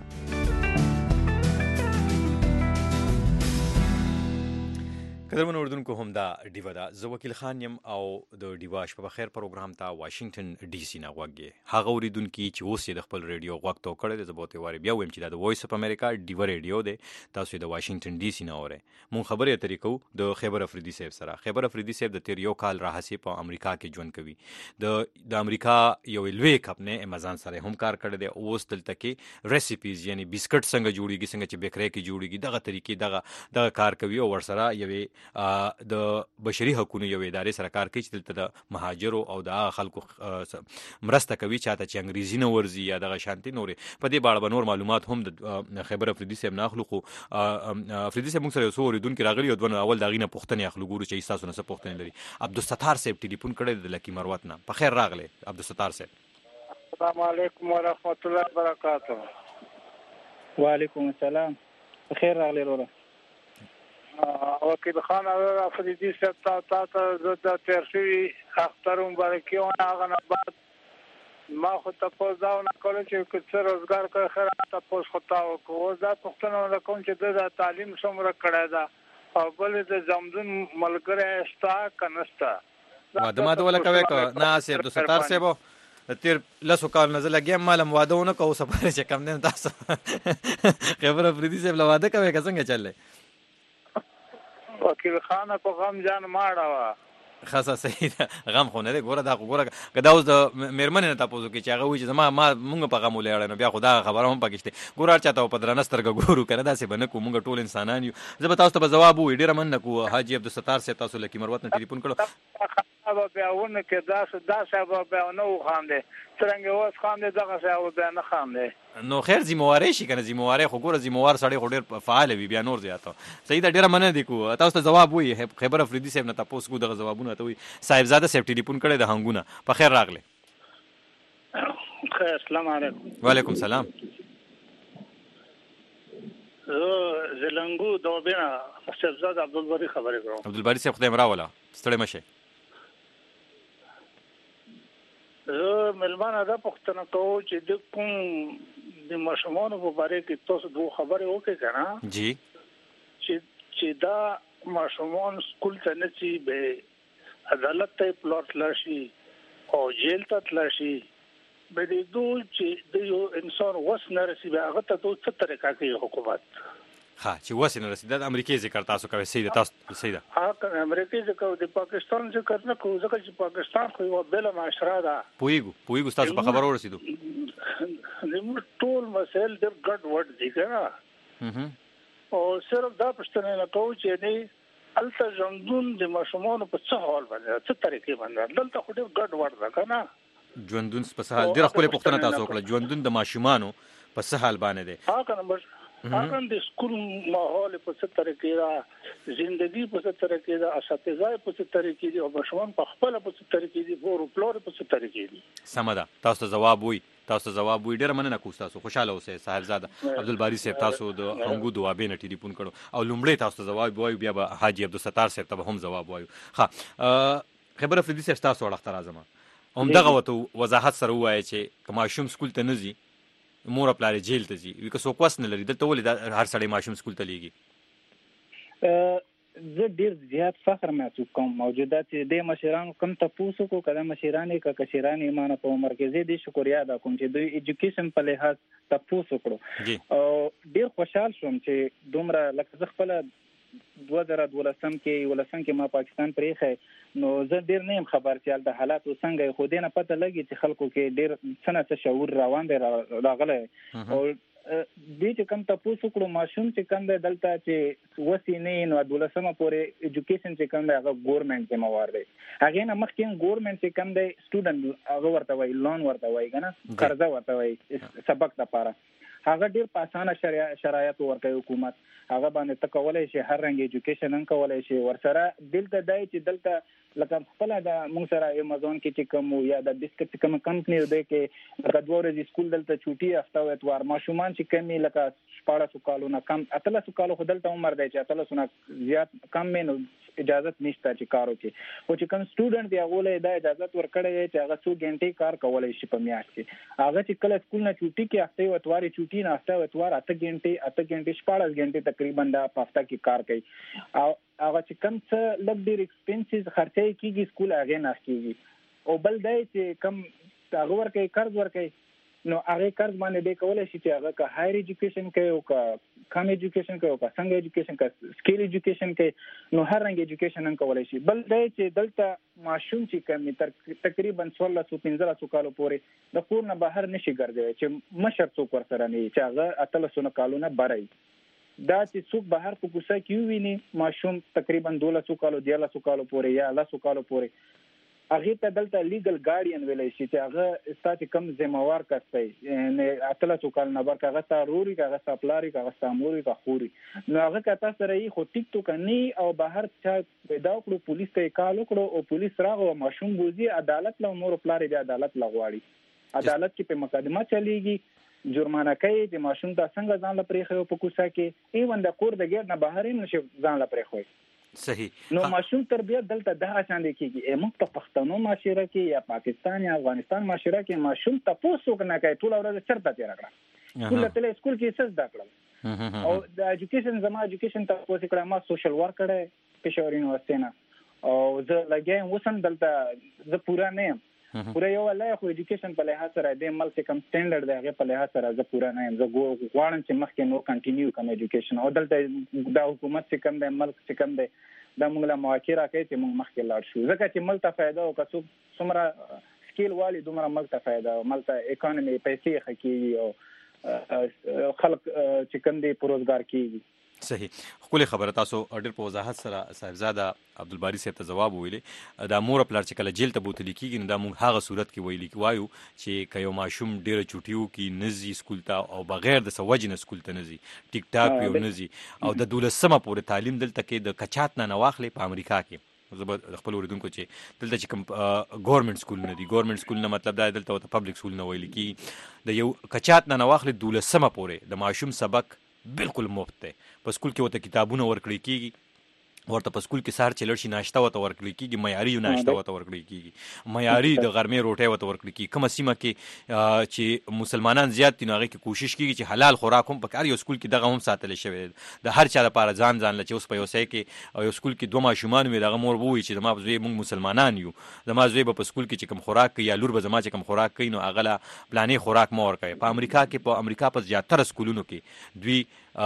قدرمن اردوونکو هم دا ډیوا دا زه وکیل خان یم او د ډیوا شپه بخیر پروګرام ته واشنگټن ډي سي نه غوږی هغه اوریدونکو چې اوس د خپل ریډیو غوږ ته کړی د بوته واری بیا ویم چې دا د وایس اف امریکا ډیوا ریډیو دی تاسو د واشنگټن ډي سي نه اورئ مون خبرې طریقو د خیبر افریدي صاحب سره خیبر افریدي صاحب د تیر یو کال راهسي په امریکا کې ژوند کوي د د امریکا یو لوی کمپنی امازون سره هم کار کړی دی اوس دلته کې ریسیپیز یعنی بسکټ څنګه جوړیږي څنګه چې بیکری کې جوړیږي دغه طریقې دغه دغه کار کوي او ورسره یوې د بشري حقوقو یو ادارې سره کار کوي چې دلته د مهاجرو او د خلکو مرسته کوي چاته چې انګریزي نه ورزي یا دغه شانتي نورې په دې باندې نور معلومات هم د خیبر افریدي صاحب نه اخلو خو افریدي صاحب موږ سره یو څو اوریدونکو راغلي او دونه اول دغه نه پوښتنه اخلو ګورو چې تاسو نه څه پوښتنه لري عبدالستار صاحب ټلیفون کړی د لکی مروت نه په خیر راغله عبدالستار صاحب السلام علیکم ورحمۃ اللہ وبرکاتہ وعلیکم السلام په خیر راغلی وروره وکیل خان افریدي صاحب تا تا ته د تیر شوي اختر مبارکیونه هغه نه بعد ما خو تاسو دا نه کول چې څه روزګار کوي خیر تاسو خو تاسو دا پښتنه کوم چې د تعلیم څومره کړه دا او بل د زمدون ملګری استا کنستا واده ما ته ولا کوي نه سیب د ستار سیبو تیر لاسو کال نزل لګیم مالم واده ونه کو سفر چې کم نه تاسو خبر افریدي صاحب واده کوي څنګه چلې وکیل خان په غم جان ماړه وا خاصه صحیح ده غم خو نه دی ګوره دا ګوره کدا اوس د مېرمن نه تاسو کې چې هغه وی چې ما ما مونږ په غم ولې اړه نو بیا خدا خبره هم پکشته ګوره چاته په درنستر ګورو کنه دا څه بنه کو مونږ ټول انسانان یو زه به تاسو ته جواب وې ډیر من کو حاجی عبدالستار سے تاسو لکی مروت نه ټلیفون کړو ابا بیاونه کې دا دا سبب بیاونه خاندې څنګه اوس خاندې دغه سبب بیان خاندې نو خیر ذمہواری شي کنه ذمہواری خو ګوره ذمہوار سړی خو ډیر فعال وي بیا نور زیاته صحیح دا ډیر منه دی کو تاسو ته جواب وې خبر افریدي صاحب نه تاسو کو دغه جوابونه ته وي صاحبزاده صاحب ټلیفون کړی د هنګونه په خیر راغله خیر السلام علیکم وعلیکم السلام زلنګو دوبینا صاحبزاده عبدالباری خبرې کوم عبدالباری صاحب خدای مرا ولا ستړي مشه زه ملمانه دا پښتنه کوم چې د کوم د مشمون په باره کې تاسو دوه خبرې وکړئ کنه جی چې چې دا مشمون سکول ته نه چی به عدالت ته پلاټ لاشي او جیل ته تلاشي به دې دوه چې د یو انسان وس نه رسی به هغه ته دوه څه طریقه کوي حکومت ها چې وسینه رسیدل د امریکای ذکر تاسو کوي سید تاسو سید ها که امریکای ذکر د پاکستان ذکر نه کوو ځکه چې پاکستان خو یو بل معاشره ده پویګو پویګو تاسو په خبرو ورسېدو د ټول مسائل د ګډ وډ دي کنه او صرف دا پښتنه نه کوو چې نه الته ژوندون د مشمون په څه حال باندې څه طریقې باندې دلته خو ډېر ګډ وډ ده کنه ژوندون په څه حال ډېر خپل پښتنه تاسو وکړه ژوندون د ماشومانو په څه حال باندې ده ها کنه هغه د سکول ماحول په څه طریقې دا ژوندۍ په څه طریقې دا اساتذه په څه طریقې دي او مشمون په خپل په څه طریقې دي ورو پلور په څه طریقې دي سمدا تاسو ته جواب وي تاسو ته جواب وي ډیر مننه کوم تاسو خوشاله اوسئ صاحبزاده عبدالباری صاحب تاسو د هنګو دوابې نه ټلیفون کړو او لومړی تاسو ته جواب وایو بیا به حاجی عبدالستار صاحب ته هم جواب وایو ها خبر افریدي صاحب تاسو وړاندې راځم هم دغه وته وضاحت سره وایي چې کماشوم سکول ته نه ځي مور خپل جیل ته ځي وی که څوک وس نه لري دلته ولې هر سړی ماشوم سکول ته لیږي زه ډیر زیات فخر محسوس کوم موجوده چې د مشرانو کم تاسو کو کله مشرانې کا کشرانې ایمان په عمر کې زه دې شکریا ادا کوم چې دوی ایجوکیشن په لحاظ تاسو کړو او ډیر خوشحال شوم چې دومره لکه خپل دوه زره دولسم کې ولسم کې ما پاکستان پرېخه نو زه ډیر نه خبر چې د حالات څنګه خو دې نه پته لګي چې خلکو کې ډیر څنګه شعور روان دی راغله او دې چې کوم تاسو کړو ماشوم چې کوم د دلته چې وسی نه نو دولسمه پورې ایجوکیشن چې کوم دی هغه ګورنمنت ذمہوار دی هغه نه مخکې ګورنمنت چې کوم دی سټوډنټ هغه ورته وای لون ورته وای کنه قرضه ورته وای سبق لپاره هغه ډیر په اسانه شرایط ورکوي حکومت هغه باندې تکولای شي هر رنګ ایجوکیشن ان کولای شي ورسره دلته دای چې دلته لکه خپل د موږ سره امازون کې چې کوم یا د بسکټ کوم کمپنی دی کې لکه دوه ورځې سکول دلته چوټي هفته او اتوار ماشومان چې کمی لکه شپاړس کالونه کم اتلس کالو خو دلته عمر دی چې اتلس نه زیات کم مینو اجازه نشته چې کار وکړي. او چې کوم سټوډنټ دی هغه له دا اجازه ورکړی چې هغه څو غنټې کار کولای شي په میاشت کې. هغه چې کله سکول نه چوټي کې هفته وتواري چوټي نه هفته وتوار اته غنټې اته غنټې شپږ غنټې تقریبا دا په هفته کې کار کوي. او هغه چې کوم څه لږ ډیر ایکسپنسز خرچې کیږي سکول هغه نه کیږي. او بل دی چې کوم هغه ورکه قرض ورکه نو هغه قرض باندې به کولای شي چې هغه کا هایر ایجوکیشن کوي او کا کم ایجوکیشن کوي او کا څنګه ایجوکیشن کوي سکیل ایجوکیشن کوي نو هر رنګ ایجوکیشن هم کولای شي. بل دی چې دلته ماشوم چې کوم تر تقریبا څوارلس سو پنځلس کالو پورې د کور نه بهر نشي ګرځي چې مشر څوک ورسره نه چې هغه اتلس کالونه برای دا چې څوک بهر په کوڅه کې ویني ماشوم تقریبا دولس کالو دیارلس کالو پورې یا لس کالو پورې هغه ته دلته لیګل ګارډین ویلای شي چې هغه ستاسو کم ذمہوار کسي نه اتلسو کال نه برکه هغه تاروري هغه سپلاري هغه ساموري هغه خوري نو هغه کته سره یې خو ټیک ټوک نه او بهر چا پیدا کړو پولیس ته کال وکړو او پولیس راغو ماشوم بوزي عدالت له مور پلاري د عدالت لغواړي عدالت کې په مقدمه چلیږي جرمانه کوي چې ماشوم ته څنګه ځان لپاره خو په کوڅه کې ایوان د کور د ګیر نه بهر نشي ځان لپاره خو صحیح نو ماشوم تربیت دلته د شان دي کیږي موږ په پښتنو معاشره کې یا پاکستان یا افغانستان معاشره کې ماشوم تاسو کنه کوي ټول ورځ چرته تیر کړه سکول ته سکول کې څه زده کړل او د ایجوکیشن زما ایجوکیشن تاسو کړه ما سوشل ورک کړه پېښور یونیورسيټي نه او زه لګیم وسم دلته زه پورا نه یم پورا یو الله خو ایجوکیشن په لحاظ سره د ملک کم سټانډرډ دی هغه په لحاظ سره زه پورا نه یم زه غواړم چې مخکې نور کنټینیو کوم ایجوکیشن او دلته د حکومت چې کم دی ملک چې کم دی دا موږ له مواکره کوي چې موږ مخکې لاړ شو ځکه چې ملک ته فائدہ او کڅو څومره سکیل والی دومره ملک ته فائدہ او ملک ته اکانومي پیسې خکېږي او خلک چې کم دی پروزګار کیږي. صحیح خپل خبره تاسو اډر په وضاحت سره صاحبزاده عبدالباری صاحب ته جواب ویلې دا مور پلار چې کله جیل ته بوتل کیږي نو دا موږ هغه صورت کې ویلې وایو چې کيو ماشوم ډیره چوټیو کې نزي سکول ته او بغیر د سوجنه سکول ته نزي ټیک ټاک یو نزي او د دولسمه پورې تعلیم دلته کې د کچات نه نواخلې په امریکا کې زه خپل اوریدونکو چې دلته چې کوم ګورنمنت سکول نه دي ګورنمنت سکول نه مطلب دا دلته ته پبلک سکول نه ویل کی د یو کچات نه نواخلې دولسمه پورې د ماشوم سبق بالکل مفت دی په سکول کې وته کتابونه ورکړي کیږي ورته په سکول کې سهار چې لړ شي ناشته وته ورکړي کیږي معیاري ناشته وته ورکړي کیږي معیاري د غرمې روټي وته ورکړي کیږي کومه سیمه کې چې مسلمانان زیات دي نو هغه کې کوشش کیږي چې حلال خوراک هم په کار یو سکول کې دغه هم ساتل شوی د هر چا لپاره ځان ځان لچ اوس په یو ځای کې یو سکول کې دوه ماشومان وي دغه مور ووي چې زما زوی موږ مسلمانان یو زما زوی په سکول کې چې کوم خوراک کوي یا لور به زما چې کوم خوراک کوي نو هغه لا پلانې خوراک مو ورکوي. په امریکا کې په امریکا په زیاتره سکولونو کې دوی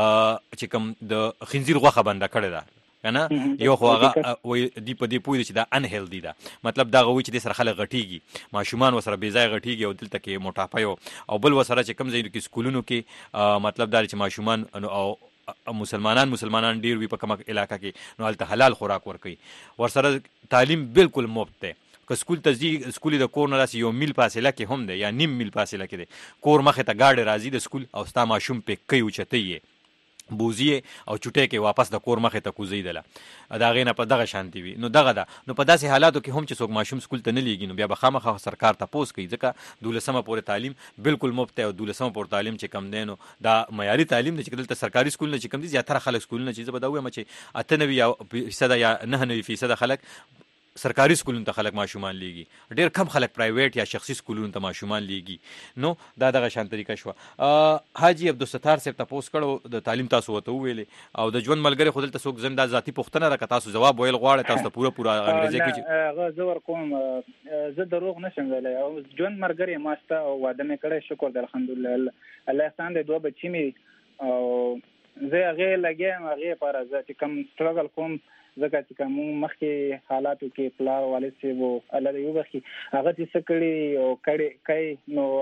چې کوم د خنزیر غوښه بنده کړې ده کنه یو خو هغه وي دی په دې پوي چې دا ان هیلدی ده مطلب دا غوي چې د سره خلک غټيږي ماشومان وسره بي ځای غټيږي او دلته کې موټاپایو او بل وسره چې کم ځای کې سکولونو کې مطلب دا چې ماشومان او مسلمانان مسلمانان ډیر وي په کومه علاقہ کې نو هلته حلال خوراک ورکوي ورسره تعلیم بالکل مفت ده که سکول ته ځي سکول د کور نه راسي یو میل فاصله کې هم ده یا نیم میل فاصله کې ده کور مخه ته گاډي راځي د سکول او ستا ماشوم په کوي اوچته یې بوزي او چټه کې واپس د کور مخه ته کوزي دله دا غینه په دغه شانتي وي نو دغه ده نو په داسې حالاتو کې هم چې څوک ماشوم سکول ته نه لیږي نو بیا به خامخا سرکار ته پوس کوي ځکه دولسمه پورې تعلیم بالکل مفت او دولسمه پورې تعلیم چې کم دینو دا معیاري تعلیم چې دلته سرکاري سکول نه چې کم دي زیاتره خلک سکول نه چې زه به دا وایم چې اته نوي فیصد یا نه نوي فیصد خلک سرکاري سکولونو ته خلک ماشومان لیږي ډېر کم خلک پرایویټ یا شخصي سکولونو ته ماشومان لیږي نو دا دغه شان طریقه شو. حاجی عبدالستار صاحب تاسو کړو د تعلیم تاسو وته ویلې او د ژوند ملګری خو دلته څوک زنده ذاتی پوښتنه راکړه تاسو جواب ویل غواړئ تاسو ته پوره پوره انګریزي کې هغه زور کوم زه دروغ نشم ویلای او ژوند ملګری ماسته او واده مې کړی شکر د الحمدلله الله احسان دې دوه بچی مې او زه هغه لګیم هغه پر زه چې کم سټرګل کوم ځکه چې کوم مخکې حالاتو کې پلار والد سی وو الله دې وبخي هغه چې سکړي او کړي کای نو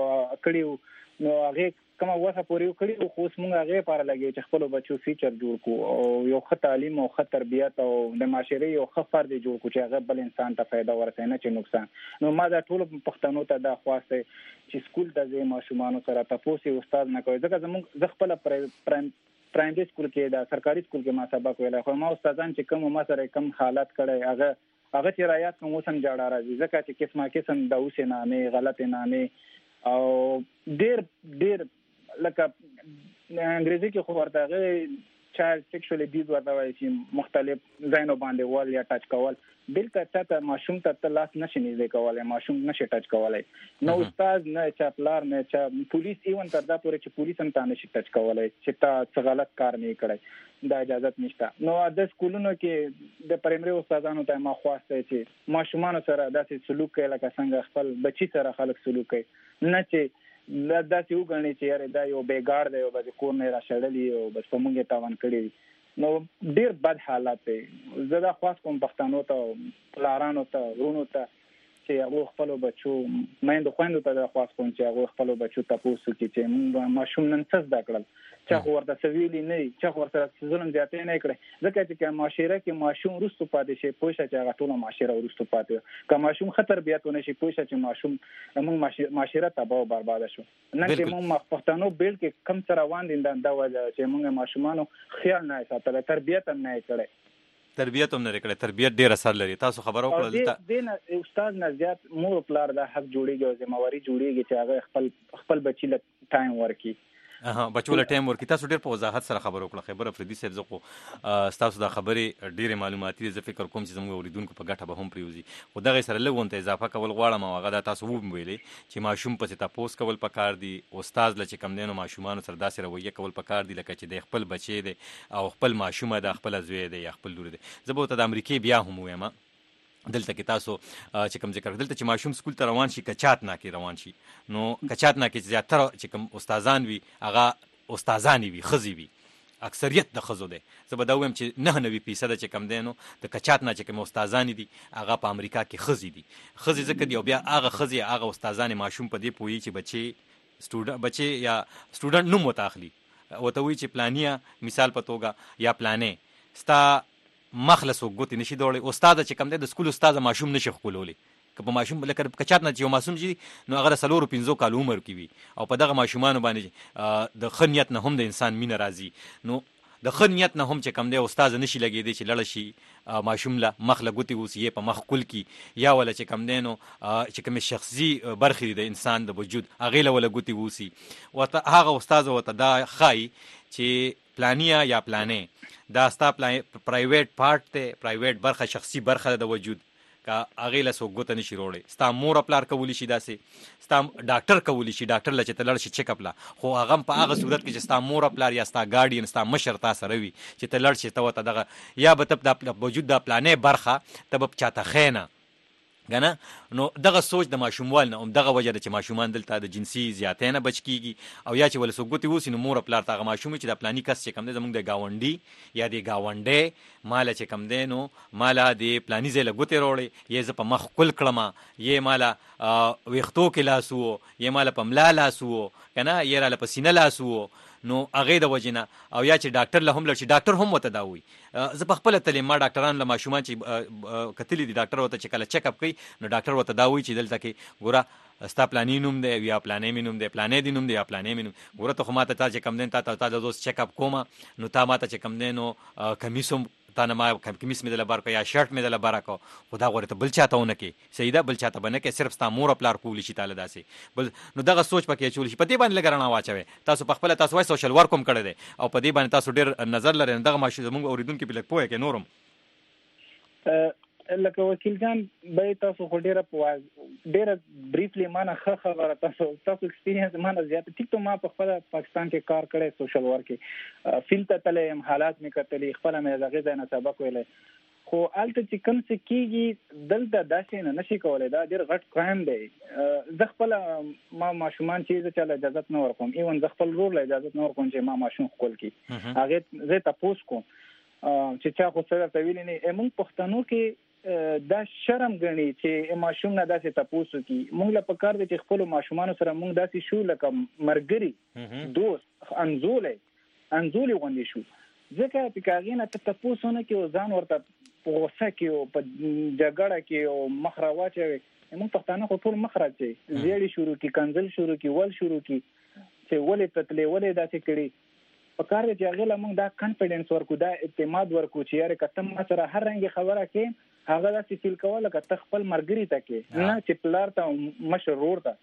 کړي نو هغه کومه وخت پورې کړي خو اوس موږ هغه لپاره لګي چې خپل بچو فیچر جوړ کو او یو ښه تعلیم او ښه تربیت او د معاشري یو ښه فرد جوړ کو چې هغه بل انسان ته فائدہ ورسوي نه چې نقصان نو ما دا ټول پښتنو ته دا خواسته چې سکول ته ځي ماشومان سره تاسو استاد نه کوي ځکه زموږ ز خپل پرایم پرایمري سکول کې دا سرکاري سکول کې ما سبق ویلای خو ما استادان چې کوم ما سره کم حالات کړي هغه هغه چې رايات کوم وسم جاړه راځي ځکه چې قسمه قسم د اوسه نامې غلط نامې او ډېر ډېر لکه انګریزي کې خو ورته چایلډ سیکشوال ابیوز ورته وایي چې مختلف ځایونو باندې ول یا ټچ کول دلته چاته ماشوم ته لاس نشي نږدې کولای ماشوم نشي ټچ کولای نو استاد نه چا پلار نه چا پولیس ایون تر دا پورې چې پولیس هم تا نشي ټچ کولای چې تا څه غلط کار نه کړی دا اجازه نشته نو د سکولونو کې د پرایمري استادانو ته ما خواسته چې ماشومان سره داسې سلوک کوي لکه څنګه خپل بچی سره خلک سلوک کوي نه چې دا داسې وګڼي چې یاره دا یو بیګار دی او بس کور نه راشړلی او بس په موږ یې تاوان کړی نو ډیر بد حالات دی زه دا خواست کوم پښتنو ته پلارانو ته ورونو ته چې هغه خپل بچو مېند خويندو ته دا خواست کوم چې هغه خپل بچو ته پوښتنه کوي چې موږ ماشوم نن څه زده کړل چې ورته سویلی نه چې ورته ظلم زیاتې نه کړي ځکه چې معاشره کې ماشوم ورستو پاتې شي پوښتنه چې هغه ټول معاشره ورستو پاتې که ماشوم خطر بیا ته نشي پوښتنه چې ماشوم موږ معاشره تباہ او برباد شو نه چې موږ پښتنو بیل کې کم سره روان دي دا وجه چې موږ ماشومانو خیال نه ساتل تربیت هم نه کړي تربیت هم نه کړي تربیت ډیر اثر لري تاسو خبرو کړل دې استاد نه زیات مور پلار دا حق جوړیږي او ذمہواری جوړیږي چې هغه خپل خپل بچی له ټایم ورکړي اها بچو له ټایم ورکړي تاسو ډیر په وضاحت سره خبرو کړل خبر افریدي صاحب زه تاسو دا خبرې ډیره معلوماتي زه فکر کوم چې زموږ اوریدونکو په ګټه به هم پریوزي خو دغه سره لږ ته اضافه کول غواړم او هغه دا تاسو وویلې چې ماشوم پسې تاسو کول پکار دي استاد له چې کم دینو ماشومان سره داسې رویه کول پکار دي لکه چې د خپل بچی دی او خپل ماشومه د خپل زوی دی یا خپل لور دی زه به ته د امریکای بیا هم وایم دلته کې تاسو چې کوم ذکر دلته چې ماشوم سکول ته روان شي کچات نه کې روان شي نو کچات نه کې زیاتره چې کوم استادان وي هغه استادانی وي خزي وي اکثریت د خزو دی زه به دا وایم چې نه نوي فیصد چې کم دینو د کچات نه چې کوم استادانی دي هغه په امریکا کې خزي دي خزي ځکه دی او بیا هغه خزي هغه استادانی ماشوم په دې پوي چې بچي سټوډنټ بچي یا سټوډنټ نوم وتاخلي وته وی چې پلانیا مثال په توګه یا پلانې ستا مخلص وګوت نشي دوړي استاد چې کم دی د سکول استاد ماشوم نشي خولولي که په ماشوم لکه کچات نه چې یو ماشوم جي نو هغه سلور پنځو کال عمر کې وي او په دغه ماشومان باندې د خنیت نه هم د انسان مين راځي نو د خنیت نه هم چې کم دی استاد نشي لګیدي چې لړ شي ماشوم له مخ لګوتي وسی په مخ کول کې یا ولا چې کم دی نو چې کوم شخصي برخې د انسان د وجود هغه له لګوتي وسی وته هغه استاد وته دا خای چې پلانیا یا پلانې دا ستا پرایویټ پارت ته پرایویټ برخه شخصي برخه د وجود کا هغه له سو ګوت نشي وروړي ستا مور خپل کولی شي داسې ستا ډاکټر کولی شي ډاکټر لچ ته لړ شي چیک اپ لا خو هغه په هغه صورت کې چې ستا مور خپل یا ستا ګارډین ستا مشر تاسو روي چې ته لړ شي ته وته دغه یا به ته د وجود د پلانې برخه ته به چاته خینه غنه نو دغه سوچ د ماشوموال نه هم دغه وجه د چې ماشومان دلته د جنسي زیاتې نه بچ کیږي او یا چې ول سګوتی وسی نو مور خپل تاغه ماشوم چې د پلاني کس چې کم دی زمونږ د گاونډي یا د گاونډې مال چې کم دی نو مال د پلاني زې لګوتې وروړي یې ز په مخ کول کړم یې مال ویختو کې لاسو یې مال په ملا لاسو کنه یې را لپسینه لاسو نو هغه د وجنه او یا چې ډاکټر له هم لړ شي ډاکټر هم وته دا وي زه په خپل تلې ما ډاکټران له ماشومان چې کتلی دي ډاکټر وته چې کله چیک اپ کوي نو ډاکټر وته دا وي چې دلته کې ګوره ستا پلاني نوم دی یا پلانې مې نوم دی پلانې دی نوم دی یا پلانې مې نوم ګوره ته خو ماته تا چې کم دین تا ته د دوست چیک اپ کومه نو تا ماته چې کم دین نو کمیسوم تا نه ما کمیس مې د لبار کو یا شرټ مې د لبار کو خدا غوړه ته بل چاته ونه کې سیدا بل چاته بنه کې صرف ستا مور خپل کولی شي تعالی داسې بل نو دغه سوچ پکې چول شي په دې باندې لګرانه واچوي تاسو په خپل تاسو وای سوشل ورک هم کړی دی او په دې باندې تاسو ډیر نظر لرئ دغه ماشي زموږ اوریدونکو په لک پوهه کې نورم لکه وکیل جان به تاسو خو ډیره په ډیره بریفلی مانه ښه خبره تاسو تاسو ایکسپیرینس مانه زیات ټیک ته ما په خپل پاکستان کې کار کړی سوشل ورک کې فیلډ ته تلم حالات مې کتلې خپل مې دغه ځای نه سبق ویلې خو الته چې کوم څه کیږي دلته داسې نه نشي کولای دا ډیر غټ کرایم دی زه خپل ما ماشومان چې چاله اجازه نه ورکوم ایون زه خپل رول اجازه نه ورکوم چې ما ماشوم خپل کی هغه زه تاسو کوم چې چا خو سره تویل نه موږ پښتنو کې دا شرم غني چې ماشوم نه داسې تاسو کی موږ له پکار دي چې خپل ماشومان سره موږ داسې شو لکه مرګري دوست انزولې انزولې غونډې شو ځکه چې کاغینه ته تاسو نه کې ځان ورته په غوسه کې او په جګړه کې او مخ راواچوي موږ پښتانه خو ټول مخ راځي زیړی شروع کی کنزل شروع کی ول شروع کی چې ولې تتلې ولې داسې کړي په کار دی چې هغه لمونږ دا کانفیډنس ورکو دا اعتماد ورکو چې یاره کتم ما سره هر رنګ خبره کې هغه داسې فیل کوله که ته خپل مرګري ته کې نه چې پلار ته مشر ورور ته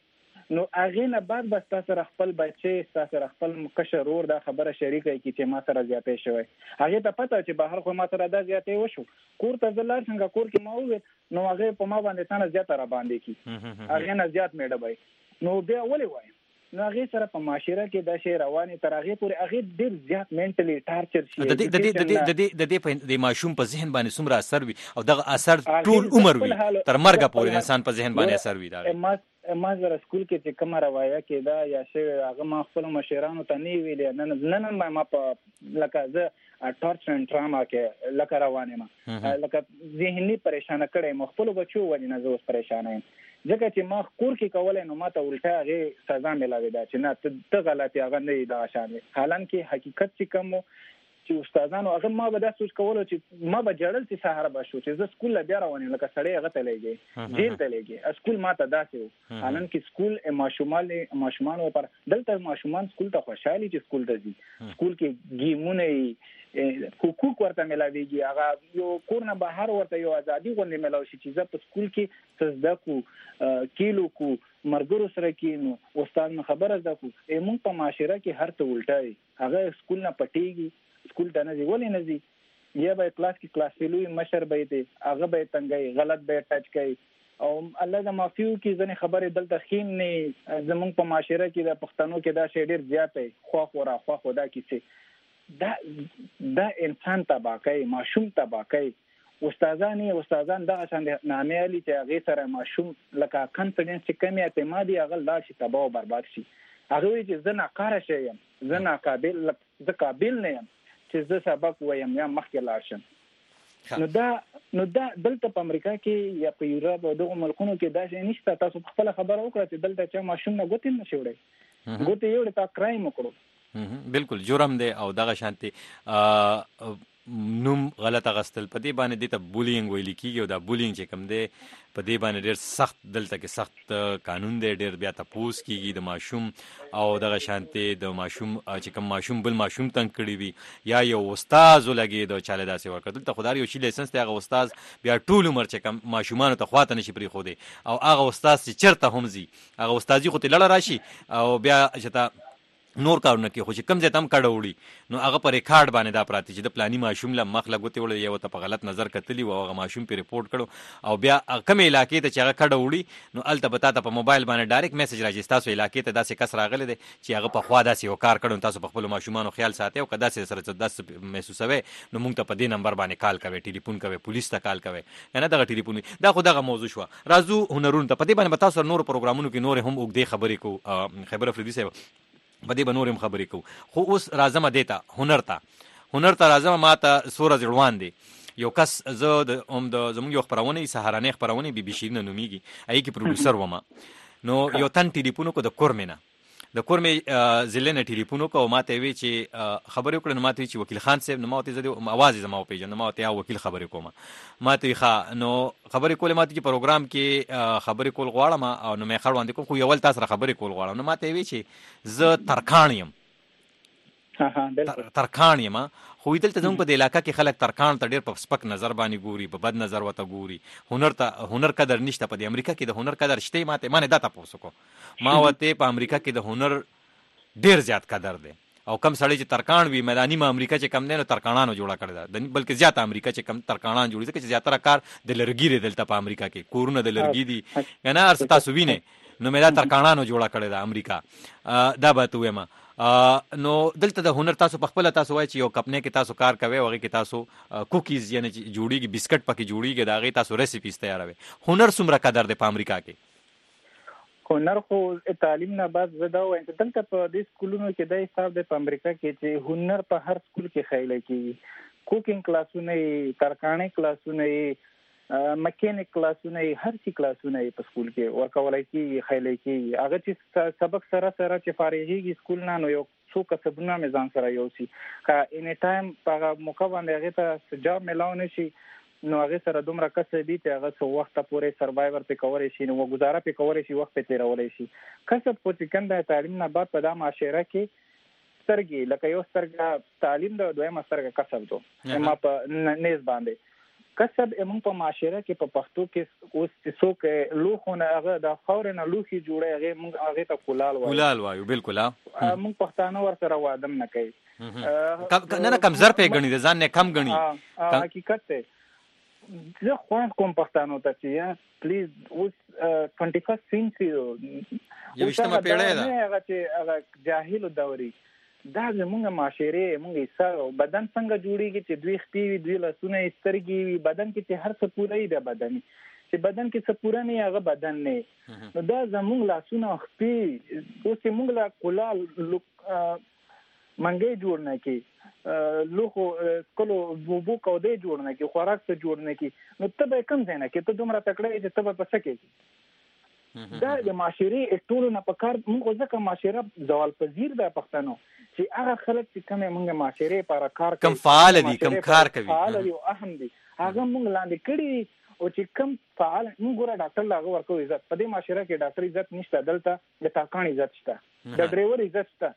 نو هغه نه بعد بس تاسو سره خپل بچي تاسو سره خپل مکشر ور دا خبره شریکه کی چې ما سره زیاتې شوی هغه ته پته چې بهر خو ما سره دا زیاتې وشو کور ته زلار څنګه کور کې ما وې نو هغه په ما باندې ثانه زیاته را باندې کی هغه نه زیات مېډه وای نو بیا ولې وای نو هغه سره په معاشره کې دا شی رواني تر هغه پورې هغه ډیر زیات منټلی ټارچر شي د دې د دې د دې د دې د ماشوم په ذهن باندې څومره اثر وي او دغه اثر ټول عمر وي تر مرګ پورې انسان په ذهن باندې اثر وي دا ما زره سکول کې چې کومه روايه کې دا یا شی هغه ما خپل مشرانو ته نه ویلې نن نن ما په لکه زه ټارچر اند ټراما کې لکه روانه ما لکه ذهني پریشان کړي مخفل بچو ولې نه زه پریشان یم ځکه چې ما کور کې کولای نو ما ته الټا هغه سزا ملاوي دا چې نه ته غلطي هغه نه دا شامل حالانکه حقیقت چې کوم چې استادانو هغه ما به دا سوچ کولو چې ما به جړل چې سهار به شو چې زه سکول بیا روانم لکه سړی هغه ته لګي جیل ته لګي سکول ما ته داسې و حالانکه سکول ماشومان ماشومان پر دلته ماشومان سکول ته خوشحالي چې سکول ته ځي سکول کې گیمونه حقوق ورته ملاويږي هغه یو کورنه بهر ورته یو ازادي غونډه ملاوي شي چې زه په سکول کې تزدا کو کیلو کو مرګرو سره کینو استاد مې خبره ده کو موږ په معاشره کې هر څه الټای هغه سکول نه پټيږي سکول ته نه ځي ولې نه ځي یا به کلاس کې کلاس فیلوي مشر به دي هغه به تنګي غلط به ټچ کوي او الله د مافیو کې ځنې خبره دلته خیم نه زمونږ په معاشره کې د پښتنو کې دا شی ډیر زیات دی خو خورا خو خدا کې دا دا انسان تباکای ماشوم تباکای استادانی استادان دغه څنګه نامې علي چې هغه سره ماشوم لکه کانفیډنس چې کمی اعتمادي هغه لا شي تباہ او برباد شي هغه چې زه ناکاره شم زه ناقابل زه قابل نه یم چې زه سبق وایم یا مخکې لاړ شم نو دا نو دا دلته په امریکا کې یا په یورپ او دغه ملکونو کې دا شي نشته تاسو خپل خبره وکړه چې دلته چې ماشوم نه ګوتې نشي وړي ګوتې یو تا کرایم وکړو بالکل جرم دی او دغه شانتي نوم غلط غستل په دې باندې د ته بولینګ ویل کیږي او دا بولینګ چې کوم دی په دې باندې ډېر سخت دلته کې سخت قانون دی ډېر بیا تاسو کیږي د ماشوم او دغه شانتي د ماشوم چې کوم ماشوم بل ماشوم تنگ کړی وي یا یو استاد ولګي د چاله داسې ورکړل ته خدای یو شی لایسنس دی هغه استاد بیا ټول عمر چې کوم ماشومان ته خواته نشي پری خو دی او هغه استاد چې چرته هم زی هغه استادي خو ته لړ راشي او بیا چې نور کارونه کې خو چې کم ځای تم کډه وړي نو هغه پر ریکارډ باندې دا پراتی چې د پلاني ماشوم له مخ لګوتې وړي یو ته په غلط نظر کتلی و هغه ماشوم په ریپورت کړو او بیا کوم علاقې ته چې هغه کډه وړي نو الته بتا ته په موبایل باندې ډایرکټ میسج راځي تاسو علاقې ته داسې کس راغلی دی چې هغه په خوا داسې یو کار کړو تاسو په خپل ماشومانو خیال ساتي او کدا سره سره داسې محسوسوي نو موږ ته په دې نمبر باندې کال کوي ټلیفون کوي پولیس ته کال کوي نه دغه ټلیفون دا خو دغه موضوع شو راځو هنرونه ته په دې باندې تاسو نور پروګرامونو کې نور هم وګدي خبرې کو خبر افریدي صاحب په دې بنورم خبرې کو خو اوس راځم دیتا هنر ته هنر ته راځم ما ته سور ځړوان دی یو کس زه د اوم د زموږ یو خبرونه سهارانه خبرونه بي بي شي نه نوميږي اي کې پروډوسر ومه نو یو تن ټلیفون کو د کورمنه د کورمې ضلع ټلیفون کو ماته وی چې خبرې کړې نو ماته چې وکیل خان صاحب نو ماته زده आवाज زما په جن ماته یا وکیل خبرې کوم ماته ښه نو خبرې کولې ماته چې پروګرام کې خبرې کول غواړم او نو مې خړ وړاندې کوم خو یو ول تاسو خبرې کول غواړم نو ماته وی چې زه ترکان یم ها ها بالکل ترکان یم خو دلته زموږ په علاقې کې خلک ترکان ته ډېر په سپک نظر باندې ګوري په بد نظر وته ګوري هنر ته هنر قدر نشته په امریکا کې د هنر قدر شته ماته مانه دا تاسو کو ما وته په امریکا کې د هنر ډیر زیات قدر دی او کم سړی چې ترکان وی میدانی ما امریکا چې کم دی نو ترکانانو جوړه کړی دا بلکې زیات امریکا چې کم ترکانان جوړی ځکه چې زیاتره کار د لرګي دی دلته په امریکا کې کورونه د لرګي دي کنه ارس تاسو وینئ نو مې دا ترکانانو جوړه کړی دا امریکا دا به تو یم نو دلته د هنر تاسو په خپل تاسو وای چې یو کپنه کې تاسو کار کوي او کې تاسو کوکیز یعنی جوړیږي بسکټ پکې جوړیږي دا غي تاسو ریسیپیز تیاروي هنر څومره قدر دی په امریکا کې هنر خو تعلیم نه بعد زده وای چې دلته په دې سکولونو کې د حساب د امریکا کې چې هنر په هر سکول کې خایل کیږي کوکینګ کلاسونه ترکانه کلاسونه مکینیک کلاسونه هر څه کلاسونه په سکول کې ورکولای کی خایل کیږي هغه چې سبق سره سره چې فارغيږي سکول نه نو یو څو کسبونه مې ځان سره یو سي کا ان ټایم په موقع باندې هغه ته جاب ملاو نشي نو هغه سره دومره کسب دي چې هغه څو وخت پورې سروایور په کولای شي نو گزاره په کولای شي وخت په تیرولای شي کسب په څنګه تعلیم نه بعد په د معاشره کې سترګې لکه یو سترګه تعلیم د دویمه سترګه کسب دو ما په نيز باندې کسب موږ په معاشره کې په پښتو کې اوس څوک لوخونه هغه د خاورې نه لوخي جوړي هغه موږ هغه ته کولال وایو کولال وایو بالکل موږ پښتانه ورسره واده نه کوي نه نه کم زر په غني د ځان نه کم غني حقیقت ته زه خواږه کوم پښتانه ته چې یا پلیز اوس اکیس فرست سنچري یوشتمه پیړۍ ده هغه چې هغه جاهل دوري دا زموږه معاشره موږ یې بدن څنګه جوړیږي چې دوی خپې وي دوی لاسونه سترګې وي بدن کې چې هر څه پوره دی بدن چې بدن کې څه پوره نه هغه بدن نه نو دا زموږ لاسونه خپې اوس موږ لا کولال منګي جوړ نه کی لوخو کلو بوبو کو دې جوړ نه کی خوراک څه جوړ نه کی نو ته به کم ځای نه کې ته دومره تکړه چې ته به پسه کې دا د معاشري ټول نه پکار موږ ځکه معاشره زوال پذیر ده پښتنو چې هغه خلک چې کومه موږ معاشره لپاره کار کوي کم فعال دي کم کار کوي فعال دي او اهم دي هغه موږ لاندې کړي او چې کم فعال موږ ګوره ډاکټر لاغه ورکو عزت په دې معاشره کې ډاکټر عزت نشته دلته د تاکان عزت شته د ډرایور عزت شته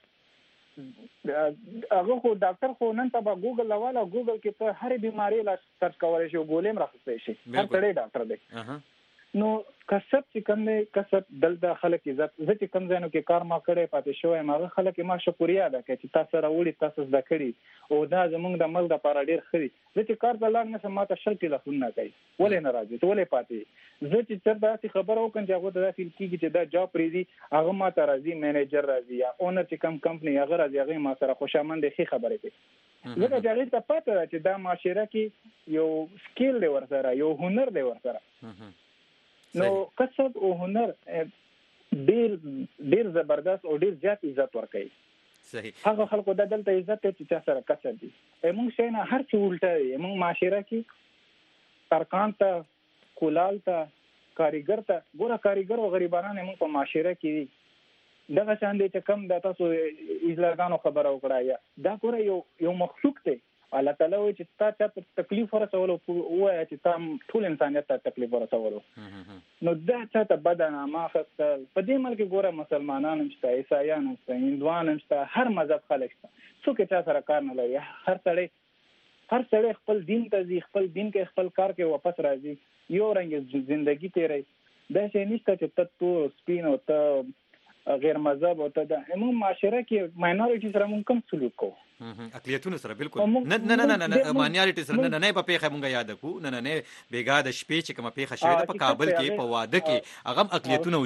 هغه خو ډاکټر خو نن ته په ګوګل لواله ګوګل کې په هر بیماری لا سرچ کولای شي ګولې مرخصه شي هر څړې ډاکټر دی نو کسب چې کوم دی کسب دلته خلک عزت زه چې کوم ځانو کې کار ما کړی پاتې شوی ما خلک ما شکریا ده چې تاسو راوړي تاسو زده کړی او دا زمونږ د ملک لپاره ډیر ښه دي زه چې کار په لاګ نه سم ماته شل ټلیفون نه کوي ولې نه راځي ولې پاتې زه چې تر داسې خبره وکم چې هغه دا فیل کیږي چې دا جاب پریزي هغه ماته راځي مینیجر راځي یا اونر چې کم کمپنی هغه راځي هغه ما سره خوشامند ښه خبره کوي زه دا هغه ته پته ده چې دا معاشره کې یو سکیل دی ورسره یو هنر دی ورسره نو کسب او هنر ډیر ډیر زبردست او ډیر زیات عزت ورکوي صحیح هغه خلکو د دلته عزت ته چې سره کسب دي موږ شنه هر څه الټه دی موږ معاشره کې ترکان ته کولال ته کاریګر ته ګوره کاریګر او غریبانو موږ په معاشره کې دغه شان دي چې کم د تاسو اجلاګانو خبره وکړه یا دا ګوره یو یو مخلوق دی الله تعالی وایي چې تا ته تکلیف ورسولو وایي چې تام ټول انسانیت ته تکلیف ورسولو نو دا ته بدن ما خست په دې ملک ګوره مسلمانان شته عیسایان شته هندوان شته هر مذهب خلک شته څوک چې سره کار نه لري هر سړی هر سړی خپل دین ته ځي خپل دین کې خپل کار کې واپس راځي یو رنګ ژوندۍ تیری دا شي نشته چې ته تو سپین او ته غیر مذهب او ته د موږ معاشره کې ماینورټي سره موږ کوم سلوک کوو اقلیتونو سره بالکل نه نه نه نه مانیارټي سره نه نه په پیخه مونږه یاد کو نه نه نه بیګا د شپې چې کومه پیخه شوی په کابل کې په واده کې هغه اقلیتونو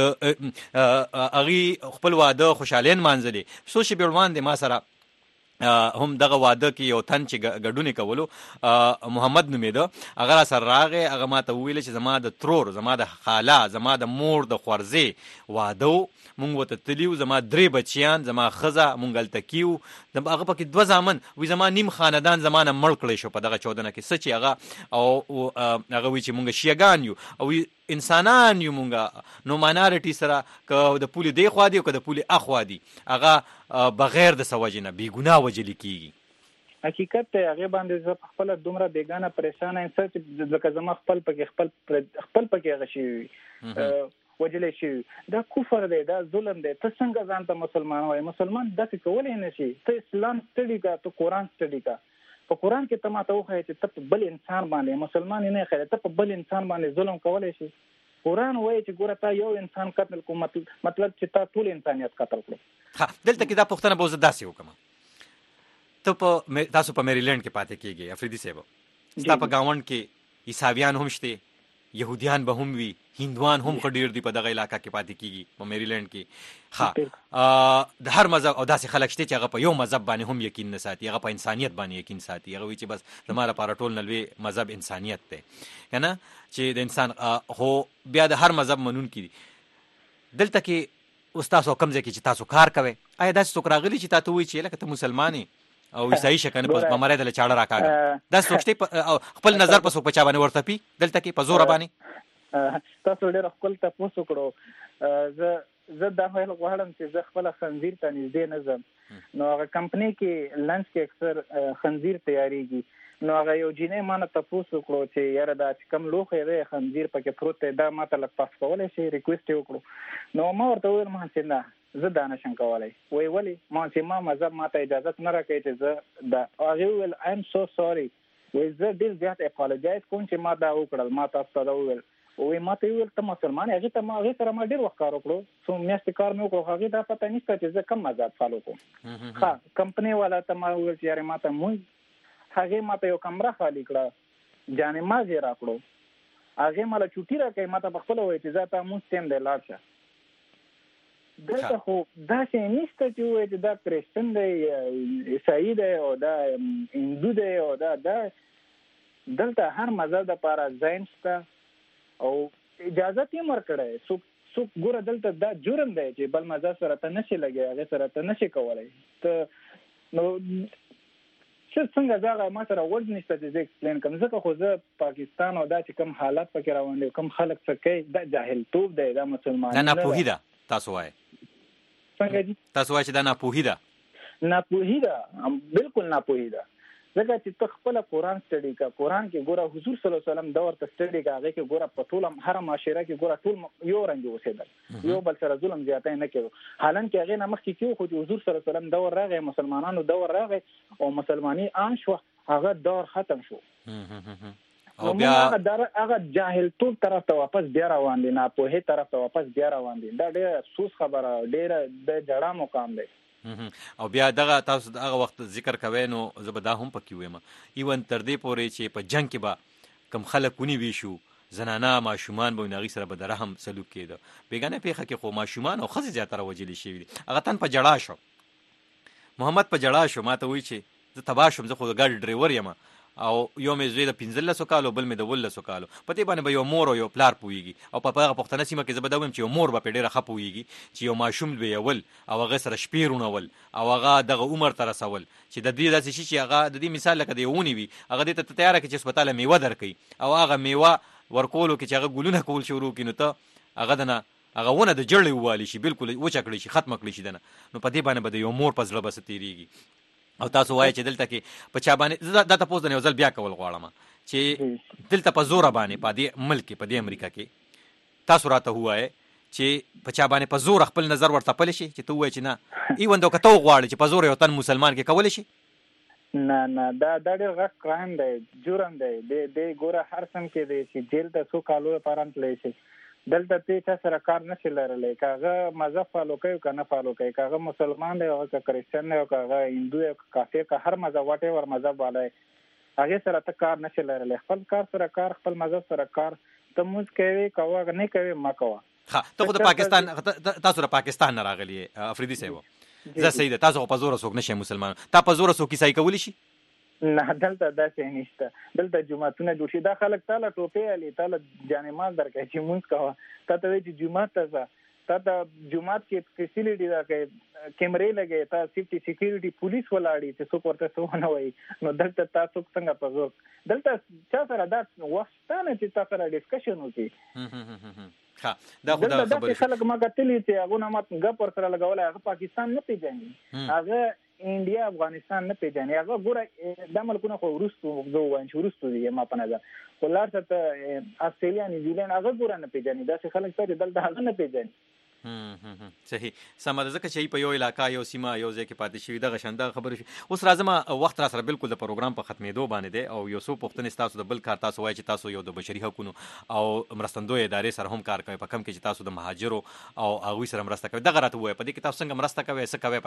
د اغي خپل واده خوشالین مانځلي سوشي بیروان د ما سره هم دغه واده کې یو تن چې ګډونه کولو محمد نومیده هغه سره راغی هغه ماته ویل چې زما د ترور زما د خاله زما د مور د خورزه واده مونږ وته تلیو زما درې بچیان زما خزه مونږ التکیو د هغه پکې دوه ځامن وي زما نیم خاندان زمانه مړ کړی شو په دغه چودنه کې سچ هغه او هغه وی چې مونږ شیګان یو او انسانان یو مونږه نو مانارټي سره که د پولی دی خوا دی او که د پولی اخوا دی هغه بغیر د سوجنه بی ګناه وجل کیږي حقیقت ته هغه باندې ز خپل دومره بیگانه پریشان یم چې ځکه زما خپل پکې خپل خپل پکې غشي وجل شي دا کفر دی دا ظلم دی ته څنګه ځان ته مسلمان وای مسلمان داسې کولای نه شي ته اسلام سټډي کا ته قرآن سټډي کا په قرآن کې ته ماته وخی چې ته بل انسان باندې مسلمان نه خیر ته په بل انسان باندې ظلم کولای شي قرآن وایي چې ګوره تا یو انسان قتل کو مطلب چې تا ټول انسانیت قتل کړو ها دلته کې دا پوښتنه به زه داسې وکم ته په تاسو په میریلند کې پاتې کېږئ افریدي صاحب ستا په ګاونډ کې عیساویان هم شته يهوديان به هم وي هندوان هم خډیر دي په دغه علاقہ کې پاتې کیږي په میریلند کې ها د هر مذهب او داسې خلک شته چې هغه په یو مذهب باندې هم یقین نه ساتي هغه په انسانيت باندې یقین ساتي هغه وی چې بس زموږ لپاره ټول نلوي مذهب انسانيت دی کنه چې د انسان هو بیا د هر مذهب منون کړي دلته کې استاد او کمزې کې چې تاسو کار کوي آیا داسې څوک راغلي چې تاسو وی چې لکه ته مسلمانې او عیسائی شکنه په بمره د چاړه راکاږي دا سوچته خپل نظر په سوچ بچا باندې ورته پی دلته کې په زور باندې تاسو ډېر خپل تاسو کړو زه زه دا ویل غواړم چې زه خپل خنزیر ته نږدې نه ځم نو هغه کمپنی کې لنچ کې اکثر خنزیر تیاریږي نو هغه یو جینې مانه تاسو کړو چې یاره دا کم لوخه دی خنزیر پکې پروت دی دا ماته لک پاس کولای شي ریکوست وکړو نو ما ورته ویل ما چې نه زه دا نشم کولای وای ولی ما چې ما مذهب ماته اجازه نه راکړي چې زه دا هغه ویل آی ام سو سوري وې زه ډیر زیات اپالوجایز کوم چې ما دا وکړل ما تاسو ته دا وویل وې ما ته ویل ته مسلمان هغه ته ما هغه سره ما ډیر وخت کار وکړو څو میاشتې کار مې وکړو هغه دا پته نشته چې زه کم آزاد فالو کوم ها کمپنی والا ته ما ویل چې یاره ما ته مونږ هغه ما ته یو کمره خالی کړه جانې ما زه راکړو هغه مله چوټی راکې ما ته خپل وې چې زه ته مونږ تیم دی لاړ شه دلته خو دا شي نشته چې وې چې دا کرسچن دی عیسائی دی او دا هندو دی او دا دا دلته هر مذهب لپاره ځای شته او اجازه یې ورکړه سو سو ګوره دلته دا جرم دی چې بل مذهب سره ته نشي لګي هغه سره ته نشي کولای ته نو چې څنګه دا ما سره ورډ نشته چې ایکسپلین کوم ځکه خو زه پاکستان او دا چې کوم حالت پکې روان دي کوم خلک څه کوي دا جاهل توپ دی دا مسلمان نه پوهی ده تاسو وایي څنګه دي تاسو وایي چې دا ناپوهی ده ناپوهی ده بالکل ناپوهی ده ځکه چې ته خپل قرآن سټډي کا قرآن کې ګوره حضور صلی الله علیه وسلم دا ورته سټډي کا هغه کې ګوره په ټول هر معاشره کې ګوره ټول یو رنګ اوسېدل یو بل سره ظلم زیاته نه کېږي حالانکه هغه نه مخکې کېو خو حضور صلی الله علیه وسلم دور راغی مسلمانانو دور راغی او مسلمانی عام شو هغه دور ختم شو او بیا هغه جاهل ټول طرف ته واپس بیا روان دي نه په هي طرف ته واپس بیا روان دي دا ډېر افسوس خبره ډېر د جړه مقام دی او بیا دغه تاسو دغه وخت ذکر کوي نو زبدا هم پکې ویم ایون تر دې پورې چې په جنگ کې به کم خلک ونی وی شو زنانه ماشومان به نغی سره به درهم سلوک کېده بیگانه پیخه کې خو ماشومان او خزې زیاتره وجلی شي هغه تن په جړا شو محمد په جړا شو ماته وی چې زه تبا شم زه خو د ګاډي ډرایور یم او یو مې زوی د پنځلس کالو بل مې د ولس کالو په دې باندې به یو مور او یو پلار پويږي او په هغه پښتنه سیمه کې زبده ویم چې یو مور به په ډیره خپويږي چې یو ماشوم به یول او هغه سره شپیرونول او هغه دغه عمر تر رسول چې د دې داسې شي چې هغه د دې مثال لکه دی ونی وي هغه دې ته تیار کړي چې هسپتال میوه درکې او هغه میوه ورکولو کې چې هغه ګلونه کول شروع کینو ته هغه دنه هغه ونه د جړې والی شي بالکل وچ کړی شي ختم کړی شي دنه نو په دې باندې به یو مور په زړه بس تیریږي او تاسو وایي چې دلته کې په چا باندې دا تاسو د یو ځل بیا کول غواړم چې دلته په زور باندې په دې ملک په دې امریکا کې تاسو راته وایي چې په چا باندې په زور خپل نظر ورته پلی شي چې ته وایي چې نه ایوند که ته غواړې چې په زور یو تن مسلمان کې کول شي نه نه دا دا ډېر غټ کرایم دی جرم دی د ګوره هر سم کې دی چې جیل ته څو کالو لپاره تللی شي دلته ته چا سره کار نشي لرلی کاغه مذهب فالو کوي که نه فالو کوي کاغه مسلمان دی او که کرسچن دی او کاغه هندو دی کافر که هر مذهب واټ ایور مذهب والا هغه سره ته کار نشي لرلی خپل کار سره کار خپل مذهب سره کار ته موږ کوي کوه نه کوي ما کوه ها ته خو د پاکستان تاسو د پاکستان نه راغلی افریدي صاحب زه سید تاسو په زور سوک نشي مسلمان تا په زور سوک کیسای کولی شي نه دلته داسې نشته دلته جمعهتونه جوړ شي دا خلک تعالی ټوپې علي تعالی جانې مال درکې چې مونږ کوه تا ته چې جمعه ته تا ته جمعات کې فیسیلیټي دا کې کیمرې لګي تا سیفټي سکیورټي پولیس ولاړي چې څوک ورته څه نه وایي نو دلته تاسو څنګه په زور دلته چا سره دا وختانه چې تاسو سره ډسکشن وکړي ها دا خو دا خبره خلک ما کتلی چې هغه نه مات غپ پر سره لګول هغه پاکستان نه پیژني هغه انډیا افغانستان نه پیژني هغه ګوره د ملکونو خو ورستو زه وایم چې ورستو دي ما په نظر ولر ته استرالیا نیوزیلند هغه ګوره نه پیژني دا څه خلک ته دلته هغه نه پیژني هم هم صحیح سمه ځکه چې په یو علاقې یو سیمه یو ځای کې پاتې شي دغه شنده خبره شي اوس راځم وخت را سره بالکل د پروګرام په ختمېدو باندې دی او یو څو پوښتنې تاسو د بل کار تاسو وایي چې تاسو یو د بشري حقوقو او مرستندوی ادارې سره هم کار کوي په کم کې چې تاسو د مهاجرو او هغوی سره مرسته کوي دغه راته وایي په دې کې تاسو څنګه مرسته کوي څه کوي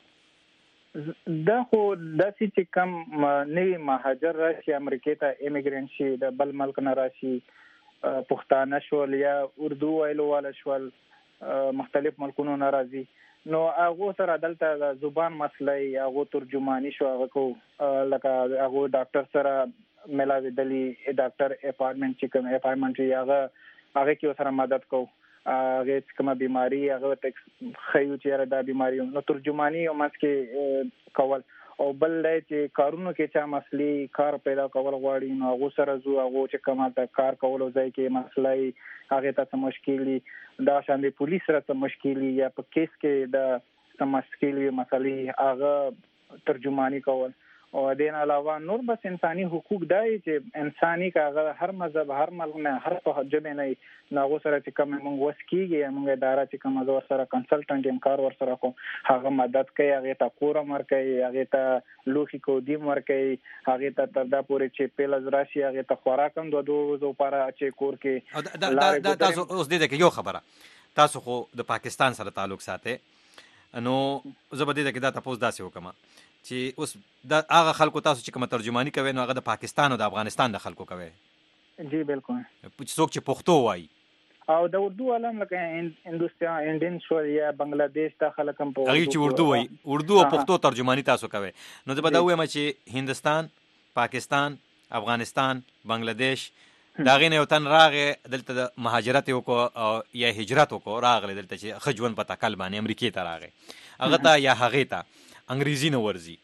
پکې دا خو داسې چې کم نوی مهاجر راشي امریکا ته ایمیګرینټ شي د بل ملک نه راشي پښتانه شول یا اردو ویلو والا شول مختلف ملکونو ناراضي نو هغه سره دلته د زبان مسلې هغه ترجمانی شو هغه کو لکه هغه ډاکټر سره ملاوي دلی ډاکټر اپارټمنټ چې کوم اپارټمنټ یې هغه هغه کې سره مدد کو هغه کومه بیماری هغه تک خیو چې دا بیماری نو ترجمانی او مس کې کول او بل دی چې کارونو کې چا مسلې کار پیدا کول غواړي نو هغه سره زو هغه چې کومه تا کار کول ځای کې مسلې هغه ته مشکلي دا شان دي پولیس سره ته مشکلي یا په کیس کې دا سم مشکلي مسلې هغه ترجمانی کول او دین علاوه نور بس انساني حقوق دی چې انساني کاغه هر مذهب هر ملک نه هر په جبه نه ناغو سره چې کوم موږ وسکیږي موږ اداره چې کوم زور سره کنسلټنټ یم کار ور سره کوم هغه مدد کوي هغه ته کور مر کوي هغه ته لوخي کو دی مر کوي هغه ته تر دا پورې چې پیل راشي هغه ته خوراکم دوه دوه زو لپاره چې کور کې دا دا تاسو اوس دې کې یو خبره تاسو خو د پاکستان سره تعلق ساتي نو زبدې کې دا تاسو داسې وکما چې اوس د هغه خلکو تاسو چې کوم ترجمانی کوي نو هغه د پاکستان او د افغانستان د خلکو کوي جی بالکل څوک چې پښتو وایي او د اردو علم لکه هندوستان انډین شو یا بنگلاديش ته خلک هم په هغه چې اردو وایي اردو او پښتو ترجمانی تاسو کوي نو زه به دا وایم چې هندستان پاکستان افغانستان بنگلاديش دا غینه یو تن راغې دلته د مهاجرت وکړو او یا هجرت وکړو راغله دلته چې خجون په تکل باندې امریکای ته راغې هغه ته یا هغه ته انګریزي نه ورزي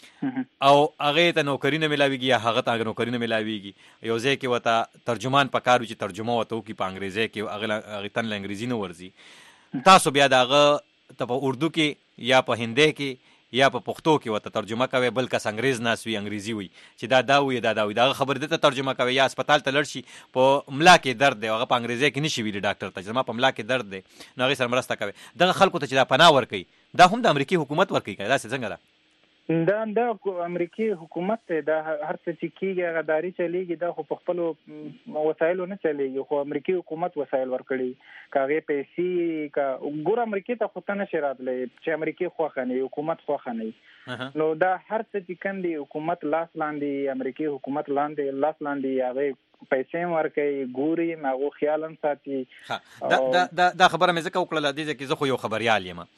او هغه ته نوکری نه ملاويږي یا هغه ته نوکری نه ملاويږي یو ځای کې وته ترجمان پکارو چې ترجمه وته کی په انګریزي کې هغه هغه تن انګریزي نه ورزي تاسو بیا داغه ته په اردو کې یا په هندي کې یا په پښتو کې وته ترجمه کوي بل کس انګریز ناس وی انګریزي وي چې دا دا وي دا دا وي دا خبر دته ترجمه کوي یا هسپتال ته لړشي په ملا کې درد دی هغه په انګریزي کې نشي ویل ډاکټر ته چې ما په ملا کې درد دی نو هغه سره مرسته کوي دغه خلکو ته چې دا پناه ورکي دا هم د امریکای حکومت ورکي دا څنګه ده دا د امریکای حکومت ته دا هر څه چې کیږي غداري چلیږي دا خو په خپل وسایلو نه چلیږي خو امریکای حکومت وسایل ورکړي کاغه پیسې کا ګور امریکای ته خو ته نشي راتلی چې امریکای خو خني حکومت خو خني نو دا هر څه چې کندي حکومت لاس لاندې امریکای حکومت لاندې لاس لاندې هغه پیسې ورکړي ګوري ماغو خیالم ساتي دا دا دا خبره مې زکه وکړه د دې چې زه خو یو خبريال یم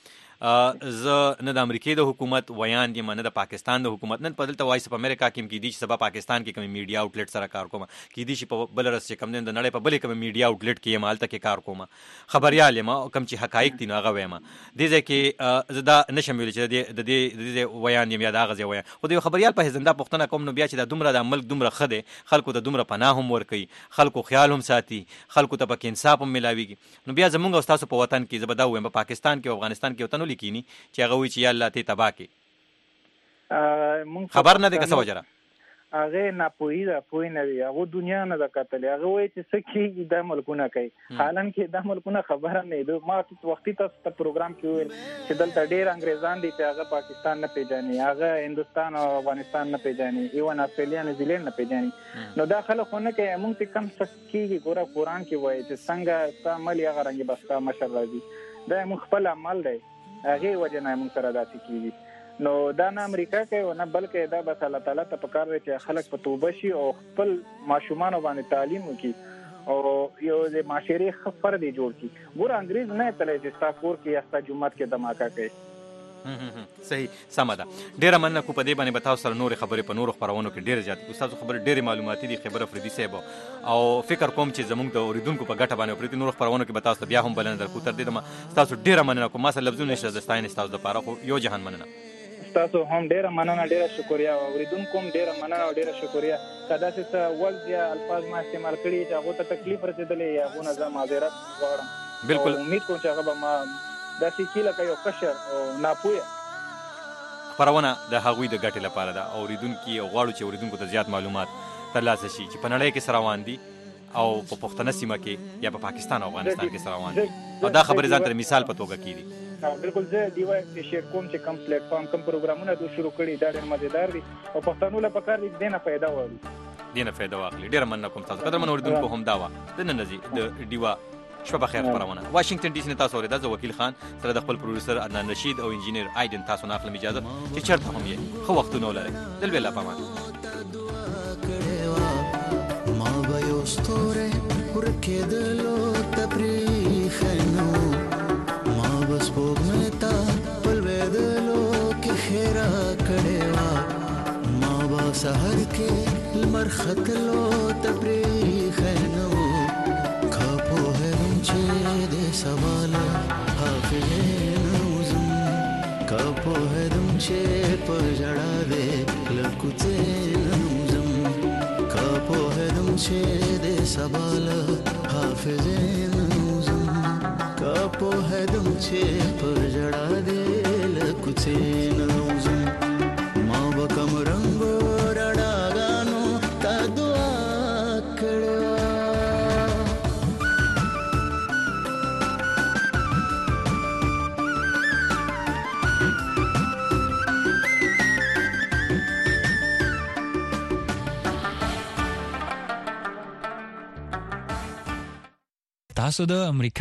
زه نه د امریکای د حکومت ویان دي نه د پاکستان د حکومت نن په دلته وایس په امریکا کې کې دي چې سبا پاکستان کې کوم میډیا اوټلیټ سره کار کوم کې دي چې په بل رس چې کوم د نړۍ په بل کوم میډیا اوټلیټ کې مالته کې کار کوم خبريال یم کوم چې حقایق دي نو هغه وایم د دې کې زدا نشم ویل چې د دې د ویان یم یا د غزي ویان خو د خبريال په زنده پښتنه کوم نو بیا چې د دومره د ملک دومره خده خلکو د دومره پناه هم ور کوي خلکو خیال هم ساتي خلکو ته پکې انصاف هم ملاويږي نو بیا زمونږ استاد په وطن کې زبدا وایم په پاکستان کې او افغانستان کې وطن لیکيني چې هغه وی چې یا الله ته تبا کې خبر نه ده که څه وجره هغه نه پوي دا پوي نه دی هغه دنیا نه د قتل هغه وای چې سکه د ملکونه کوي حالان کې د ملکونه خبره نه دی ما وختي تاسو ته پروګرام کې ویل چې دلته ډېر انګريزان دي چې هغه پاکستان نه پیژني هغه هندستان او افغانستان نه پیژني ایون استرالیا نه نیوزیلند نه پیژني نو دا خلک خو نه کوي موږ ته کم سکه ګوره قرآن کې وایي چې څنګه عمل هغه رنګ بستا مشر راځي دا موږ خپل عمل دی هغه وجه نه موږ سره داسې کیږي نو دا نه امریکا کې نه بلکې دا بس الله تعالی ته پکار دی چې خلک په توبه شي او خپل ماشومان باندې تعلیم وکړي او یو د معاشري خبر دی جوړ کړي ګور انګريز نه تللی چې تاسو کور کې یا تاسو جمعات کې دماکا کوي صحیح سم ده ډیره مننه کو په دې باندې بتاو سره نور خبرې په نور خبرونو کې ډیره زیات استاد خبر ډیره معلوماتي دي خبره فریدي صاحب او فکر کوم چې زموږ د اوریدونکو په ګټه باندې پرې نور خبرونو کې بتاو بیا هم بلند درکو تر دې ما تاسو ډیره مننه کوم ما سره لفظونه نشه د ستاین تاسو د پاره خو یو جهان مننه تاسو هم ډیره مننه ډیره شکریا اوریدونکو هم ډیره مننه او ډیره شکریا کدا چې ولځه الفاظ ما استعمال کړی چې هغه ته تکلیف رسیدلې یا غو نه معذرت غواړم بالکل امید کوم چې هغه ما د سکیله کوي کشر او ناپوهه خبرونه د هغوی د ګټې لپاره ده اوریدونکو او غواړو چې اوریدونکو ته زیات معلومات ترلاسه شي چې په نړۍ کې سره روان دي او په پښتنه سیمه کې یا په پاکستان او افغانستان کې سره روان دي او دا خبرې ځان تر مثال په توګه کیدي بالکل زه دیوای چې شیر کوم چې کم پلیټ فارم کم پروګرامونه دوی شروع کړي دا ډېر مزیدار دي او پښتنو لپاره پکار دي دینه फायदा واخلي دینه फायदा واخلي ډېر مننه کوم تاسو قدر من اوریدونکو هم داوا د نن ورځې د دیوا شپه بخیر خبرونه واشنگټن ډي سي نه تاسو اورئ دا وکیل خان سره د خپل پروډوسر عدنان رشید او انجینیر ایدن تاسو نه اخلم اجازه چې چرته هم یې خو وختونه ولرئ دل ویلا پامان ما به ستوره ورکېدلو تپریخنو ما بس پوغمتا پلوېدلو کې خیرا کړېوا ما با سحر کې لمر ختلو تپریخنو کاپو هرم چې دې سوال حافظ نوزم کاپو هرم چې په جړا دې لکوڅې نوزم کاپو هرم چې دې سوال حافظ نوزم کاپو هرم چې په جړا دې لکوڅې نوزم ما وکم رنگو تاسو د امریکا